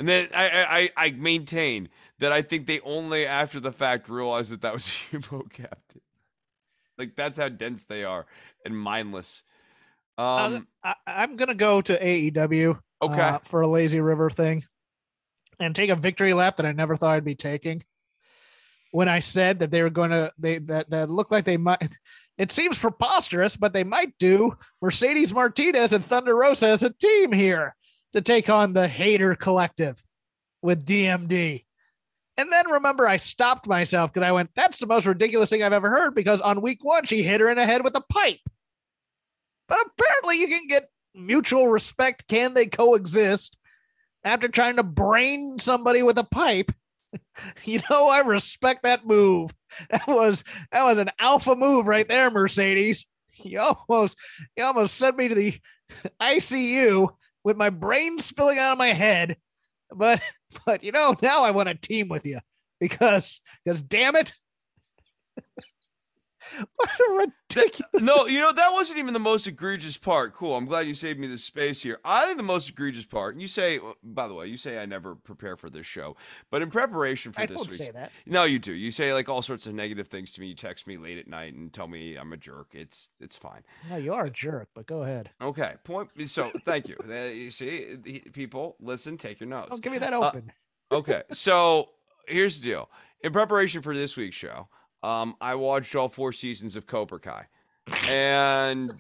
And then I maintain that I think they only after the fact realized that was a U-boat captain. Like, that's how dense they are and mindless. I'm gonna go to AEW for a lazy river thing and take a victory lap that I never thought I'd be taking. When I said that they were going to, that looked like they might, it seems preposterous, but they might do Mercedes Martinez and Thunder Rosa as a team here to take on the Hater Collective with DMD. And then remember, I stopped myself because I went, that's the most ridiculous thing I've ever heard, because on week 1, she hit her in the head with a pipe. But apparently you can get mutual respect. Can they coexist after trying to brain somebody with a pipe? I respect that move. That was an alpha move right there, Mercedes. You almost sent me to the ICU with my brain spilling out of my head. But now I want to team with you because damn it. What a ridiculous. No, that wasn't even the most egregious part. Cool. I'm glad you saved me the space here. I think the most egregious part, and you say, by the way, you say I never prepare for this show, but in preparation for this week. I don't say that. No, you do. You say like all sorts of negative things to me. You text me late at night and tell me I'm a jerk. It's fine. No, you are a jerk, but go ahead. Okay. So thank you. You see, people, listen, take your notes. Don't give me that open. Okay. So here's the deal. In preparation for this week's show, I watched all 4 seasons of Cobra Kai, and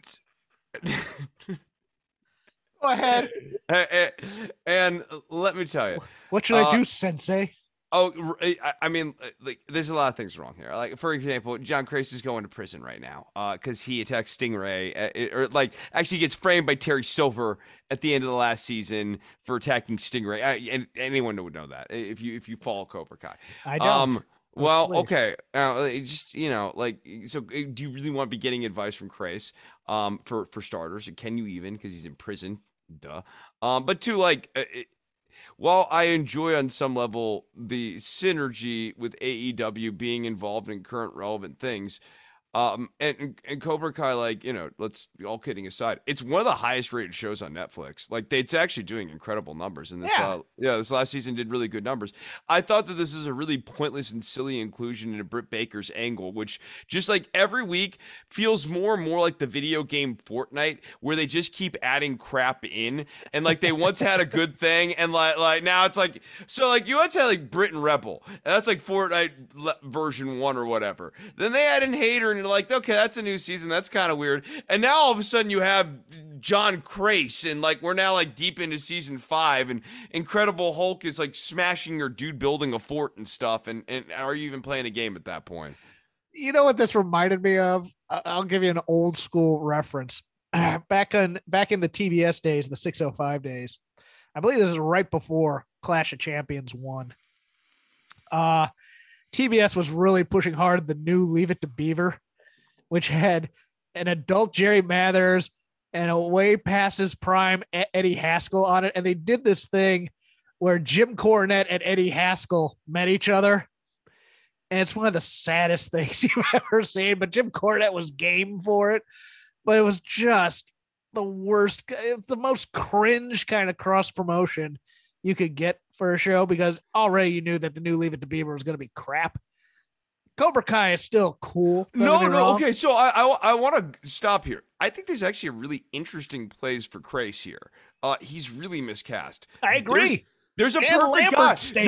go ahead. And let me tell you, what should I do, Sensei? Oh, I mean, like, there's a lot of things wrong here. Like, for example, John Kreese is going to prison right now because he attacks Stingray, or like actually gets framed by Terry Silver at the end of the last season for attacking Stingray. And anyone would know that if you follow Cobra Kai. I don't. Well, okay. Just, so do you really want to be getting advice from Kreese? For starters, can you even, because he's in prison, duh. But two, while I enjoy on some level the synergy with AEW being involved in current relevant things, and Cobra Kai, let's all kidding aside, it's one of the highest rated shows on Netflix. Like, it's actually doing incredible numbers. And this last season did really good numbers. I thought that this is a really pointless and silly inclusion into Britt Baker's angle, which just like every week feels more and more like the video game Fortnite, where they just keep adding crap in. And like they once had a good thing, and like now it's like, so like you once had like Britt and Rebel, and that's like Fortnite version 1 or whatever. Then they add in Hater, and you're like, okay, that's a new season. That's kind of weird. And now all of a sudden you have John Kreese, and like we're now like deep into season 5, and Incredible Hulk is like smashing your dude building a fort and stuff. And are you even playing a game at that point? You know what this reminded me of? I'll give you an old school reference. Back in the TBS days, the 605 days, I believe this is right before Clash of Champions 1. TBS was really pushing hard the new Leave It to Beaver, which had an adult Jerry Mathers and a way past his prime Eddie Haskell on it. And they did this thing where Jim Cornette and Eddie Haskell met each other. And it's one of the saddest things you've ever seen, but Jim Cornette was game for it. But it was just the worst, the most cringe kind of cross promotion you could get for a show, because already you knew that the new Leave It to Beaver was going to be crap. Cobra Kai is still cool. No. Okay, so I want to stop here. I think there's actually a really interesting place for Kreese here. He's really miscast. I agree. There's a perfect guy.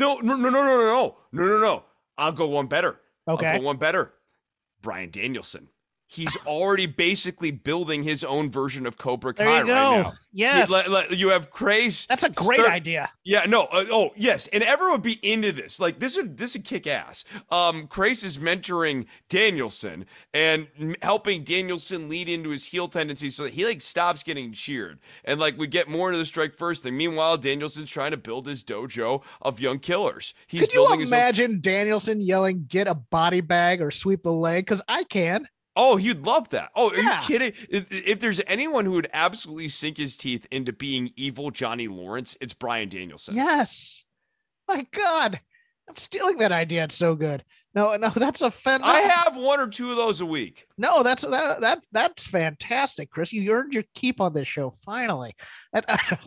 No. I'll go one better. Okay. I'll go one better. Bryan Danielson. He's already basically building his own version of Cobra Kai right now. Yes. You have Kreese. That's a great idea. Yeah, no. Yes. And everyone would be into this. Like, this would kick ass. Kreese is mentoring Danielson and helping Danielson lead into his heel tendencies so that he stops getting cheered. And we get more into the strike first thing. Meanwhile, Danielson's trying to build his dojo of young killers. Could you imagine Danielson yelling, "Get a body bag" or "Sweep the leg"? Because I can. Oh, you'd love that. Oh, yeah. Are you kidding? If there's anyone who would absolutely sink his teeth into being evil Johnny Lawrence, it's Bryan Danielson. Yes. My God. I'm stealing that idea. It's so good. No, that's a I have 1 or 2 of those a week. No, that's fantastic, Chris. You earned your keep on this show finally. That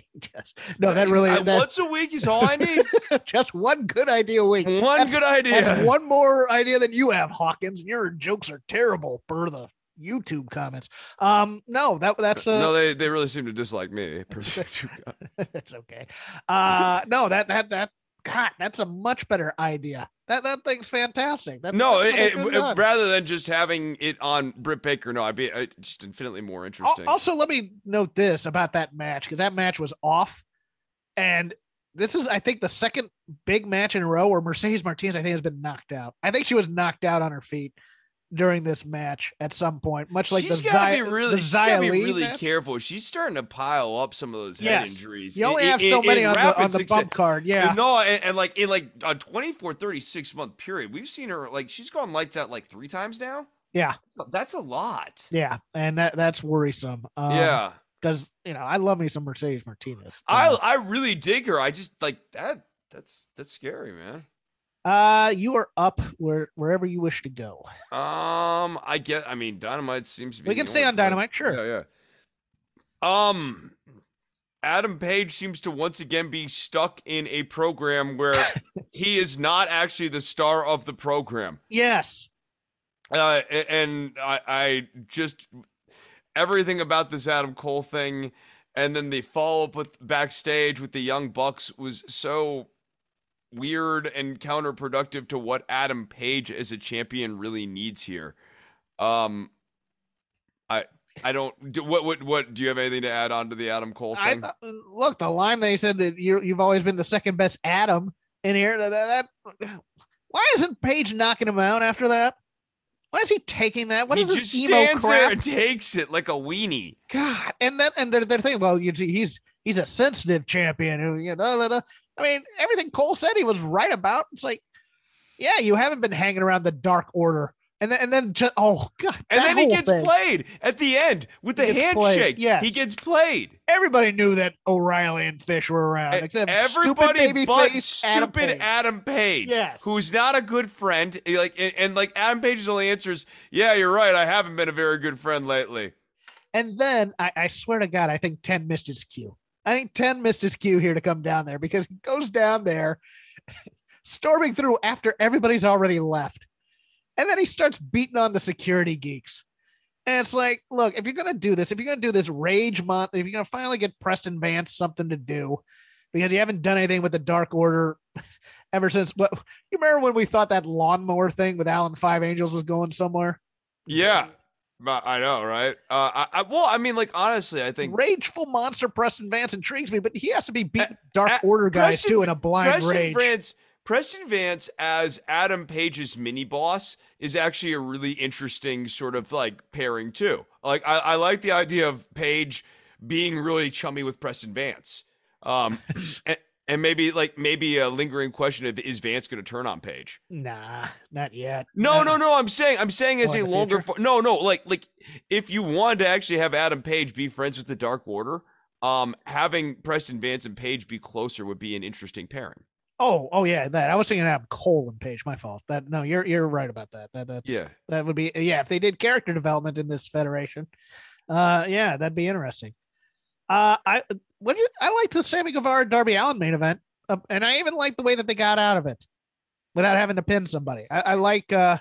really once a week is all I need. Just one good idea a week. Good idea. That's one more idea than you have, Hawkins. Your jokes are terrible per the YouTube comments. No, they really seem to dislike me. It's okay. No, God, that's a much better idea. That thing's fantastic. Rather than just having it on Britt Baker, no, I'd be just infinitely more interesting. Also, let me note this about that match, because that match was off, and this is, I think, the second big match in a row where Mercedes Martinez, I think, has been knocked out. I think she was knocked out on her feet during this match at some point, much like she's got to be really match. Careful. She's starting to pile up some of those head injuries. You only have so many on the bump card. Yeah. No, and like in like a 24, 36 month period, we've seen her, like, she's gone lights out like 3 times now. Yeah. That's a lot. Yeah. And that's worrisome. Yeah. Because, I love me some Mercedes Martinez. I really dig her. I just like that's scary, man. You are up wherever you wish to go. Dynamite seems to be. We can stay on Dynamite, sure. Yeah. Adam Page seems to once again be stuck in a program where he is not actually the star of the program. Yes. And I just everything about this Adam Cole thing, and then the follow up with backstage with the Young Bucks was so weird and counterproductive to what Adam Page as a champion really needs here. I don't do what do you have anything to add on to the Adam Cole thing? Look, the line they said that you've always been the second best Adam in here. Why isn't Page knocking him out after that? Why is he taking that? What is this emo crap? He just stands there and takes it like a weenie. God, and they're thinking, well, you see, he's a sensitive champion who I mean, everything Cole said he was right about. It's like, yeah, you haven't been hanging around the Dark Order. And then just, oh, God. And then he gets played at the end with the handshake. Yes. He gets played. Everybody knew that O'Reilly and Fish were around. Except everybody but stupid Adam Page. Yes. Who's not a good friend. And Adam Page's only answer is, yeah, you're right. I haven't been a very good friend lately. And then, I swear to God, I think 10 missed his cue. I think 10 missed his cue here to come down there, because he goes down there storming through after everybody's already left. And then he starts beating on the security geeks. And it's like, look, if you're going to do this rage month, if you're going to finally get Preston Vance something to do, because you haven't done anything with the Dark Order ever since. You remember when we thought that lawnmower thing with Alan Five Angels was going somewhere? Yeah. I know, right? Honestly, I think rageful monster Preston Vance intrigues me, but he has to be beating Dark Order guys too in a blind rage. Preston Vance as Adam Page's mini boss is actually a really interesting sort of like pairing too. Like I like the idea of Page being really chummy with Preston Vance. And maybe a lingering question of, is Vance going to turn on Page? Nah, not yet. No. I'm saying as a longer. Like if you wanted to actually have Adam Page be friends with the Dark Order, having Preston Vance and Page be closer would be an interesting pairing. Oh yeah, that I was thinking Adam Cole and Page. My fault. You're right about that. That would be if they did character development in this federation. That'd be interesting. I liked the Sammy Guevara Darby Allin main event, and I even like the way that they got out of it without having to pin somebody. I like Andrade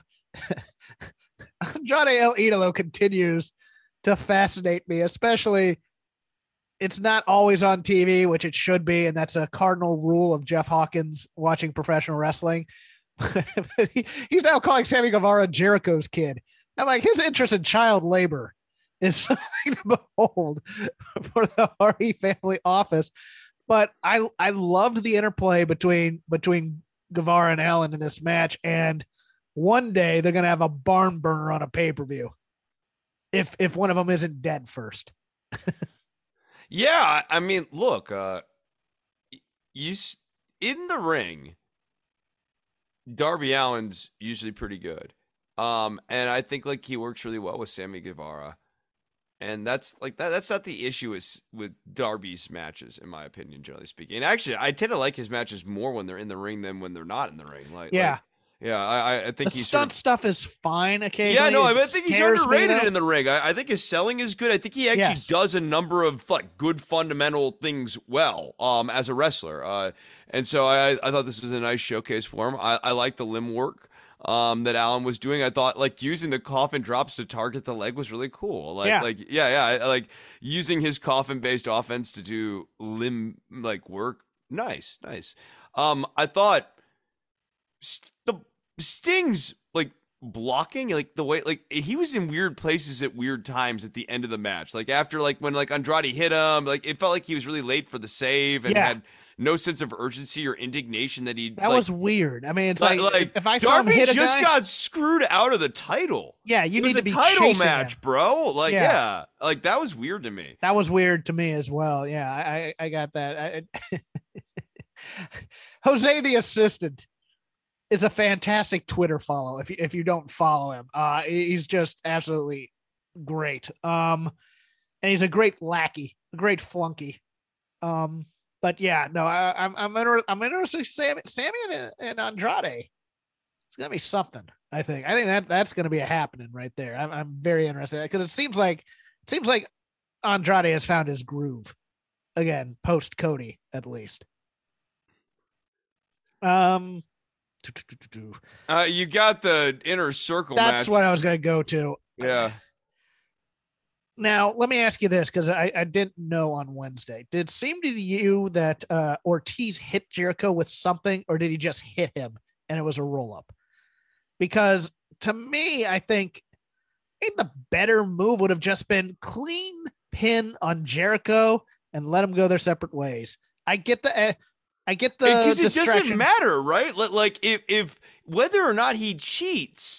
El Idolo continues to fascinate me, especially it's not always on TV, which it should be, and that's a cardinal rule of Jeff Hawkins watching professional wrestling. He's now calling Sammy Guevara Jericho's kid. I'm like, his interest in child labor is something to behold for the Hardy family office. But I loved the interplay between Guevara and Allen in this match, and one day they're gonna have a barn burner on a pay-per-view if one of them isn't dead first. Yeah, I mean, look, you in the ring, Darby Allin's usually pretty good, and I think like he works really well with Sammy Guevara. And that's not the issue with Darby's matches, in my opinion, generally speaking. And actually, I tend to like his matches more when they're in the ring than when they're not in the ring. Yeah, I think the he's stunt stuff is fine occasionally. Yeah, no, It I think he's scares me, underrated though. in the ring. I think his selling is good. I think he actually does a number of like good fundamental things well as a wrestler. And so I thought this was a nice showcase for him. I like the limb work that Allen was doing. I thought like using the coffin drops to target the leg was really cool. I like using his coffin based offense to do limb like work. Nice. I thought the Sting's like blocking, like the way like he was in weird places at weird times at the end of the match. Like after like when like Andrade hit him, like it felt like he was really late for the save and had no sense of urgency or indignation that he. That was weird. I mean, it's like if I saw him Darby hit a just guy, got screwed out of the title. Yeah, you need to be a title chasing match, him. bro. Like like that was weird to me. That was weird to me as well. Yeah, I got that. Jose the Assistant is a fantastic Twitter follow. If you don't follow him, he's just absolutely great. And he's a great lackey, a great flunky. But yeah, no, I'm interested. Sammy and Andrade. It's gonna be something. I think that's gonna be a happening right there. I'm very interested because it seems like Andrade has found his groove again post Cody at least. You got the Inner Circle match. That's what I was going to go to. Yeah. Now, let me ask you this, because I didn't know on Wednesday. Did it seem to you that Ortiz hit Jericho with something, or did he just hit him and it was a roll-up? Because to me, I think the better move would have just been clean pin on Jericho and let them go their separate ways. I get the because it doesn't matter, right? Like if whether or not he cheats,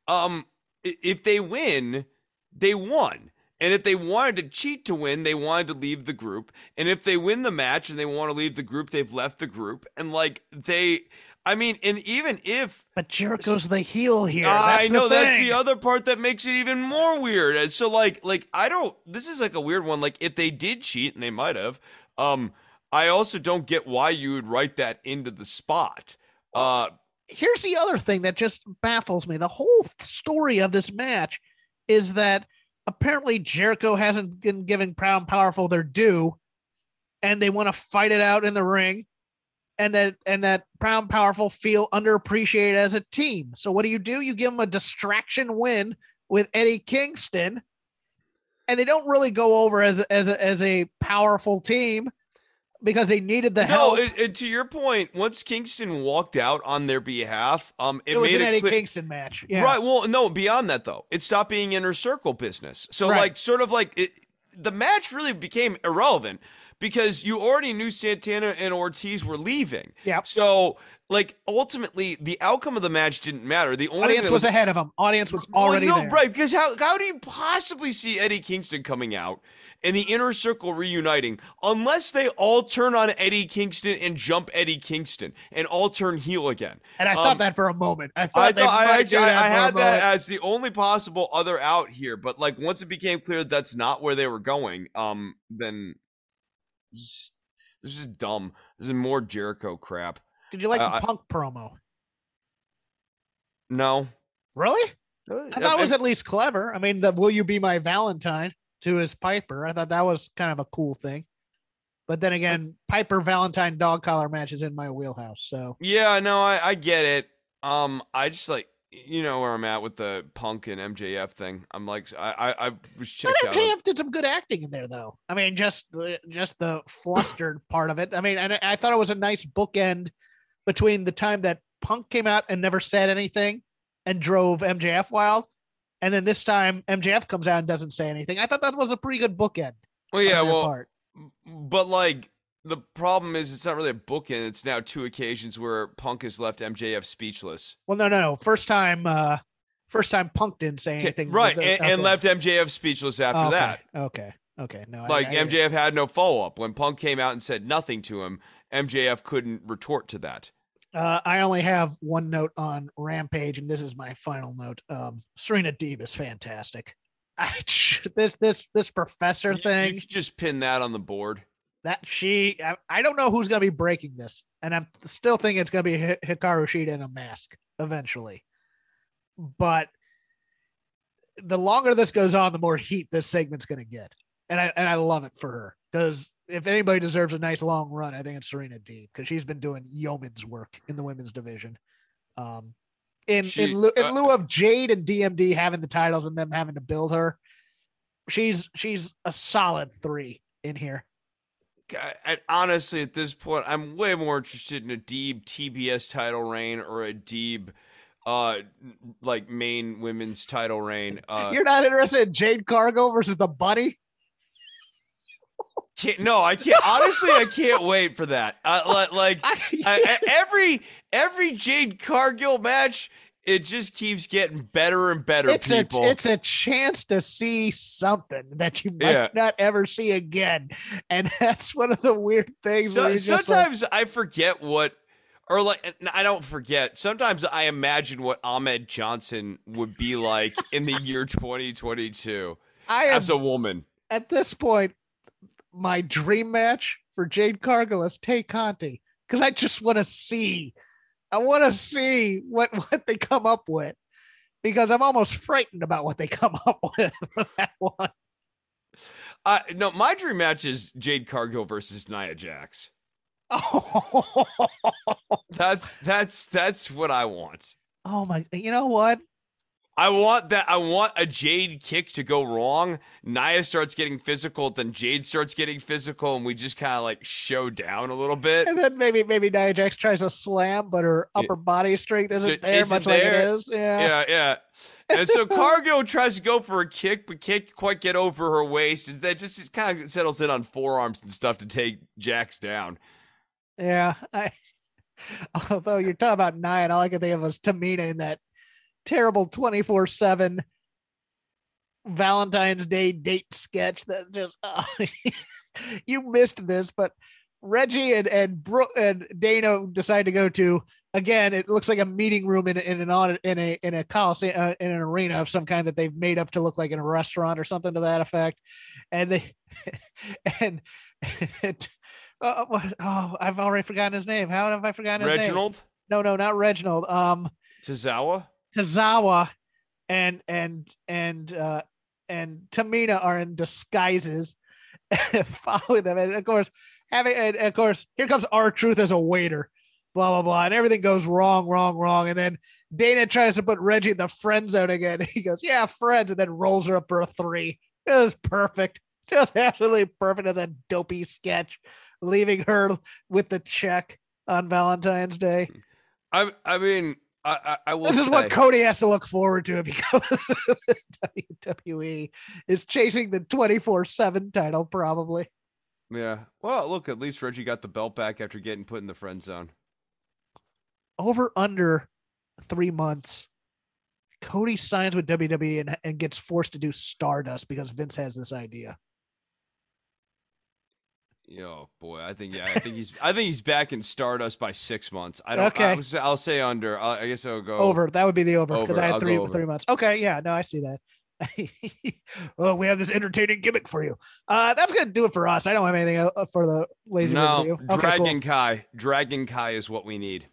if they win, they won. And if they wanted to cheat to win, they wanted to leave the group. And if they win the match and they want to leave the group, they've left the group. And like and even if but Jericho's the heel here, I know that's the other part that makes it even more weird. And so like this is like a weird one. Like if they did cheat, and they might have, I also don't get why you would write that into the spot. Here's the other thing that just baffles me. The whole story of this match is that apparently Jericho hasn't been giving Proud and Powerful their due, and they want to fight it out in the ring, and that Proud and Powerful feel underappreciated as a team. So what do? You give them a distraction win with Eddie Kingston, and they don't really go over as a powerful team, because they needed the help. No, and to your point, once Kingston walked out on their behalf, it was made an Eddie clear. Kingston match. Yeah. Right. Well, no, beyond that though, it stopped being Inner Circle business. So like sort of like the match really became irrelevant because you already knew Santana and Ortiz were leaving. Yeah. So like ultimately the outcome of the match didn't matter. The only audience was ahead of them. Audience was already there. Right, because how do you possibly see Eddie Kingston coming out and the Inner Circle reuniting unless they all turn on Eddie Kingston and jump Eddie Kingston and all turn heel again? And I thought that for a moment. I had that as the only possible other out here, but like once it became clear that's not where they were going, then this is dumb. This is more Jericho crap. Did you like the Punk promo? No. Really? I thought it was at least clever. I mean, the "Will you be my Valentine" to his Piper. I thought that was kind of a cool thing. But then again, Piper Valentine dog collar match is in my wheelhouse. So yeah, no, I get it. I just like, you know where I'm at with the Punk and MJF thing. I'm like, I was checked out. MJF did some good acting in there, though. I mean, just the flustered part of it. I mean, and I thought it was a nice bookend between the time that Punk came out and never said anything and drove MJF wild, and then this time MJF comes out and doesn't say anything. I thought that was a pretty good bookend. Well, yeah, but like the problem is it's not really a bookend. It's now two occasions where Punk has left MJF speechless. Well, no. First time Punk didn't say anything. Right, and left MJF speechless after that. Okay. No, like MJF had no follow-up. When Punk came out and said nothing to him, MJF couldn't retort to that. I only have one note on Rampage, and this is my final note. Serena Deeb is fantastic. This professor thing. You could just pin that on the board. I don't know who's going to be breaking this. And I'm still thinking it's going to be Hikaru Shida in a mask eventually. But the longer this goes on, the more heat this segment's going to get. And I love it for her, because if anybody deserves a nice long run, I think it's Serena Deeb, because she's been doing yeoman's work in the women's division. In lieu of Jade and DMD having the titles and them having to build her, she's a solid 3 in here. Honestly, at this point, I'm way more interested in a Deeb TBS title reign or a Deeb like main women's title reign. You're not interested in Jade Cargill versus the Bunny? I can't. Honestly, I can't wait for that. Every Jade Cargill match, it just keeps getting better and better. It's a chance to see something that you might not ever see again, and that's one of the weird things. Sometimes I forget I don't forget. Sometimes I imagine what Ahmed Johnson would be like in the year 2022 as a woman. At this point, my dream match for Jade Cargill is Tay Conti, because I just want to see. I want to see what they come up with, because I'm almost frightened about what they come up with for that one. No, my dream match is Jade Cargill versus Nia Jax. Oh, that's what I want. Oh my! You know what? I want that. I want a Jade kick to go wrong. Nia starts getting physical, then Jade starts getting physical, and we just kind of like show down a little bit. And then maybe Nia Jax tries a slam, but her upper body strength isn't there much like it is. Yeah. And so Cargill tries to go for a kick, but can't quite get over her waist. And that just kind of settles in on forearms and stuff to take Jax down. Yeah. Although you're talking about Nia, and all I can think of was Tamina in that terrible 24/7 Valentine's Day date sketch that just you missed this, but Reggie and Dana decide to go to, again, it looks like a meeting room in a coliseum, in an arena of some kind that they've made up to look like in a restaurant or something to that effect. And I've already forgotten his name. How have I forgotten his name? Reginald? No, not Reginald. Tozawa and Tamina are in disguises following them. And of course, here comes R-Truth as a waiter, blah, blah, blah. And everything goes wrong. And then Dana tries to put Reggie in the friend zone again. He goes, yeah, friends. And then rolls her up for a 3. It was perfect. Just absolutely perfect as a dopey sketch, leaving her with the check on Valentine's Day. I mean, I will. This is what Cody has to look forward to, because WWE is chasing the 24/7 title, probably. Yeah. Well, look, at least Reggie got the belt back after getting put in the friend zone. Over under 3 months, Cody signs with WWE and gets forced to do Stardust because Vince has this idea. Oh boy, I think he's back in Stardust by 6 months. I'll say under. I guess I'll go over. That would be the over, because I had 3 months. Okay, yeah, no, I see that. Well, we have this entertaining gimmick for you. That's gonna do it for us. I don't have anything for the lazy review. Okay, Dragon Kai is what we need.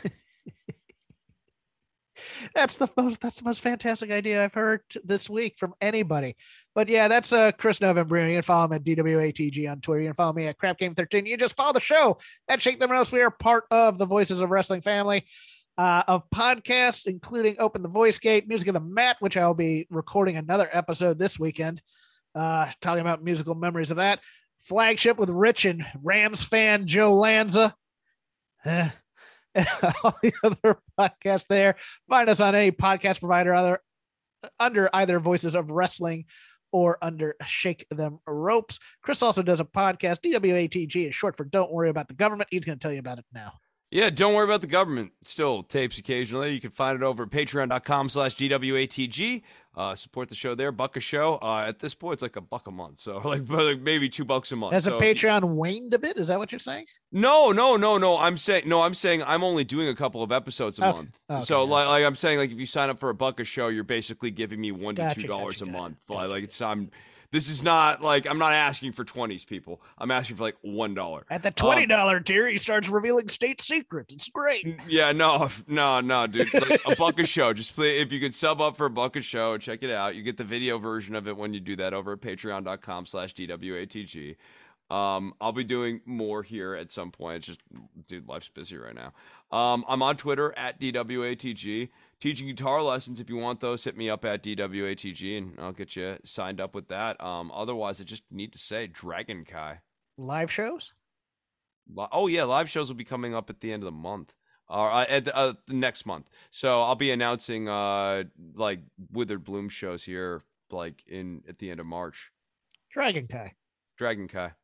That's the most fantastic idea I've heard this week from anybody. But yeah, that's Chris Novembrino. You can follow him at DWATG on Twitter. You can follow me at CrapGame13. You just follow the show at Shake Them Ropes. We are part of the Voices of Wrestling family of podcasts, including Open the Voice Gate, Music of the Mat, which I'll be recording another episode this weekend, talking about musical memories of that. Flagship with Rich and Rams fan Joe Lanza. And all the other podcasts there. Find us on any podcast provider under either Voices of Wrestling or under Shake Them Ropes. Chris also does a podcast. DWATG is short for Don't Worry About the Government. He's going to tell you about it now. Yeah, Don't Worry About the Government. Still tapes occasionally. You can find it over at patreon.com/DWATG. Support the show there. $1 a show. At this point, it's like $1 a month. So like maybe $2 a month. Has the Patreon waned a bit? Is that what you're saying? No. I'm saying I'm only doing a couple of episodes a month. Okay, so like I'm saying, like if you sign up for $1 a show, you're basically giving me $1 to $2 a month. Like This is not like, I'm not asking for 20s, people. I'm asking for like $1. At the $20 tier, he starts revealing state secrets. It's great. Yeah, no, dude. Like a buck a show. Just play, if you could sub up for a buck a show, check it out. You get the video version of it when you do that over at patreon.com/DWATG. I'll be doing more here at some point. It's just, dude, life's busy right now. I'm on Twitter at DWATG. Teaching guitar lessons. If you want those, hit me up at DWATG and I'll get you signed up with that. Otherwise, I just need to say Dragon Kai. Live shows? Oh, yeah. Live shows will be coming up at the end of the month. Or next month. So I'll be announcing like Withered Bloom shows here like at the end of March. Dragon Kai. Dragon Kai.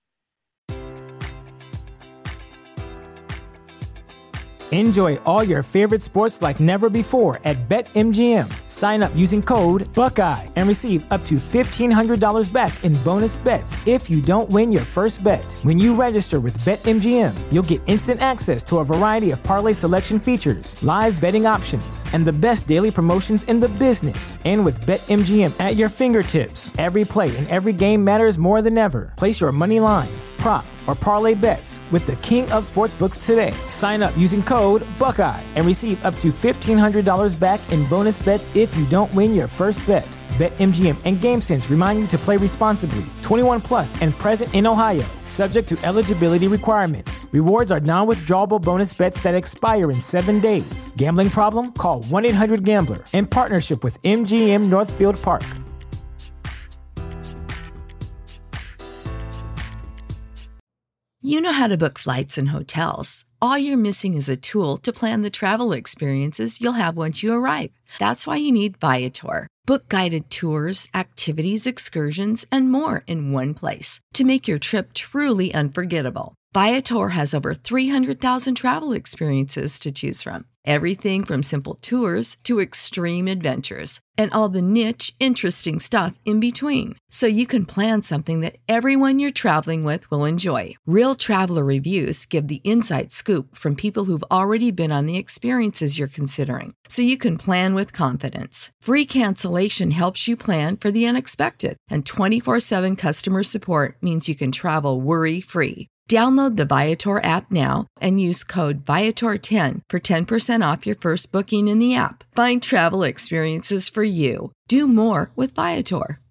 Enjoy all your favorite sports like never before at BetMGM. Sign up using code Buckeye and receive up to $1,500 back in bonus bets if you don't win your first bet. When you register with BetMGM, you'll get instant access to a variety of parlay selection features, live betting options, and the best daily promotions in the business. And with BetMGM at your fingertips, every play and every game matters more than ever. Place your money line, prop, or parlay bets with the king of sportsbooks today. Sign up using code Buckeye and receive up to $1,500 back in bonus bets if you don't win your first bet. BetMGM and GameSense remind you to play responsibly. 21 plus and present in Ohio, subject to eligibility requirements. Rewards are non-withdrawable bonus bets that expire in 7 days. Gambling problem? Call 1-800-GAMBLER in partnership with MGM Northfield Park. You know how to book flights and hotels. All you're missing is a tool to plan the travel experiences you'll have once you arrive. That's why you need Viator. Book guided tours, activities, excursions, and more in one place to make your trip truly unforgettable. Viator has over 300,000 travel experiences to choose from. Everything from simple tours to extreme adventures and all the niche, interesting stuff in between. So you can plan something that everyone you're traveling with will enjoy. Real traveler reviews give the inside scoop from people who've already been on the experiences you're considering. So you can plan with confidence. Free cancellation helps you plan for the unexpected. And 24/7 customer support means you can travel worry-free. Download the Viator app now and use code Viator10 for 10% off your first booking in the app. Find travel experiences for you. Do more with Viator.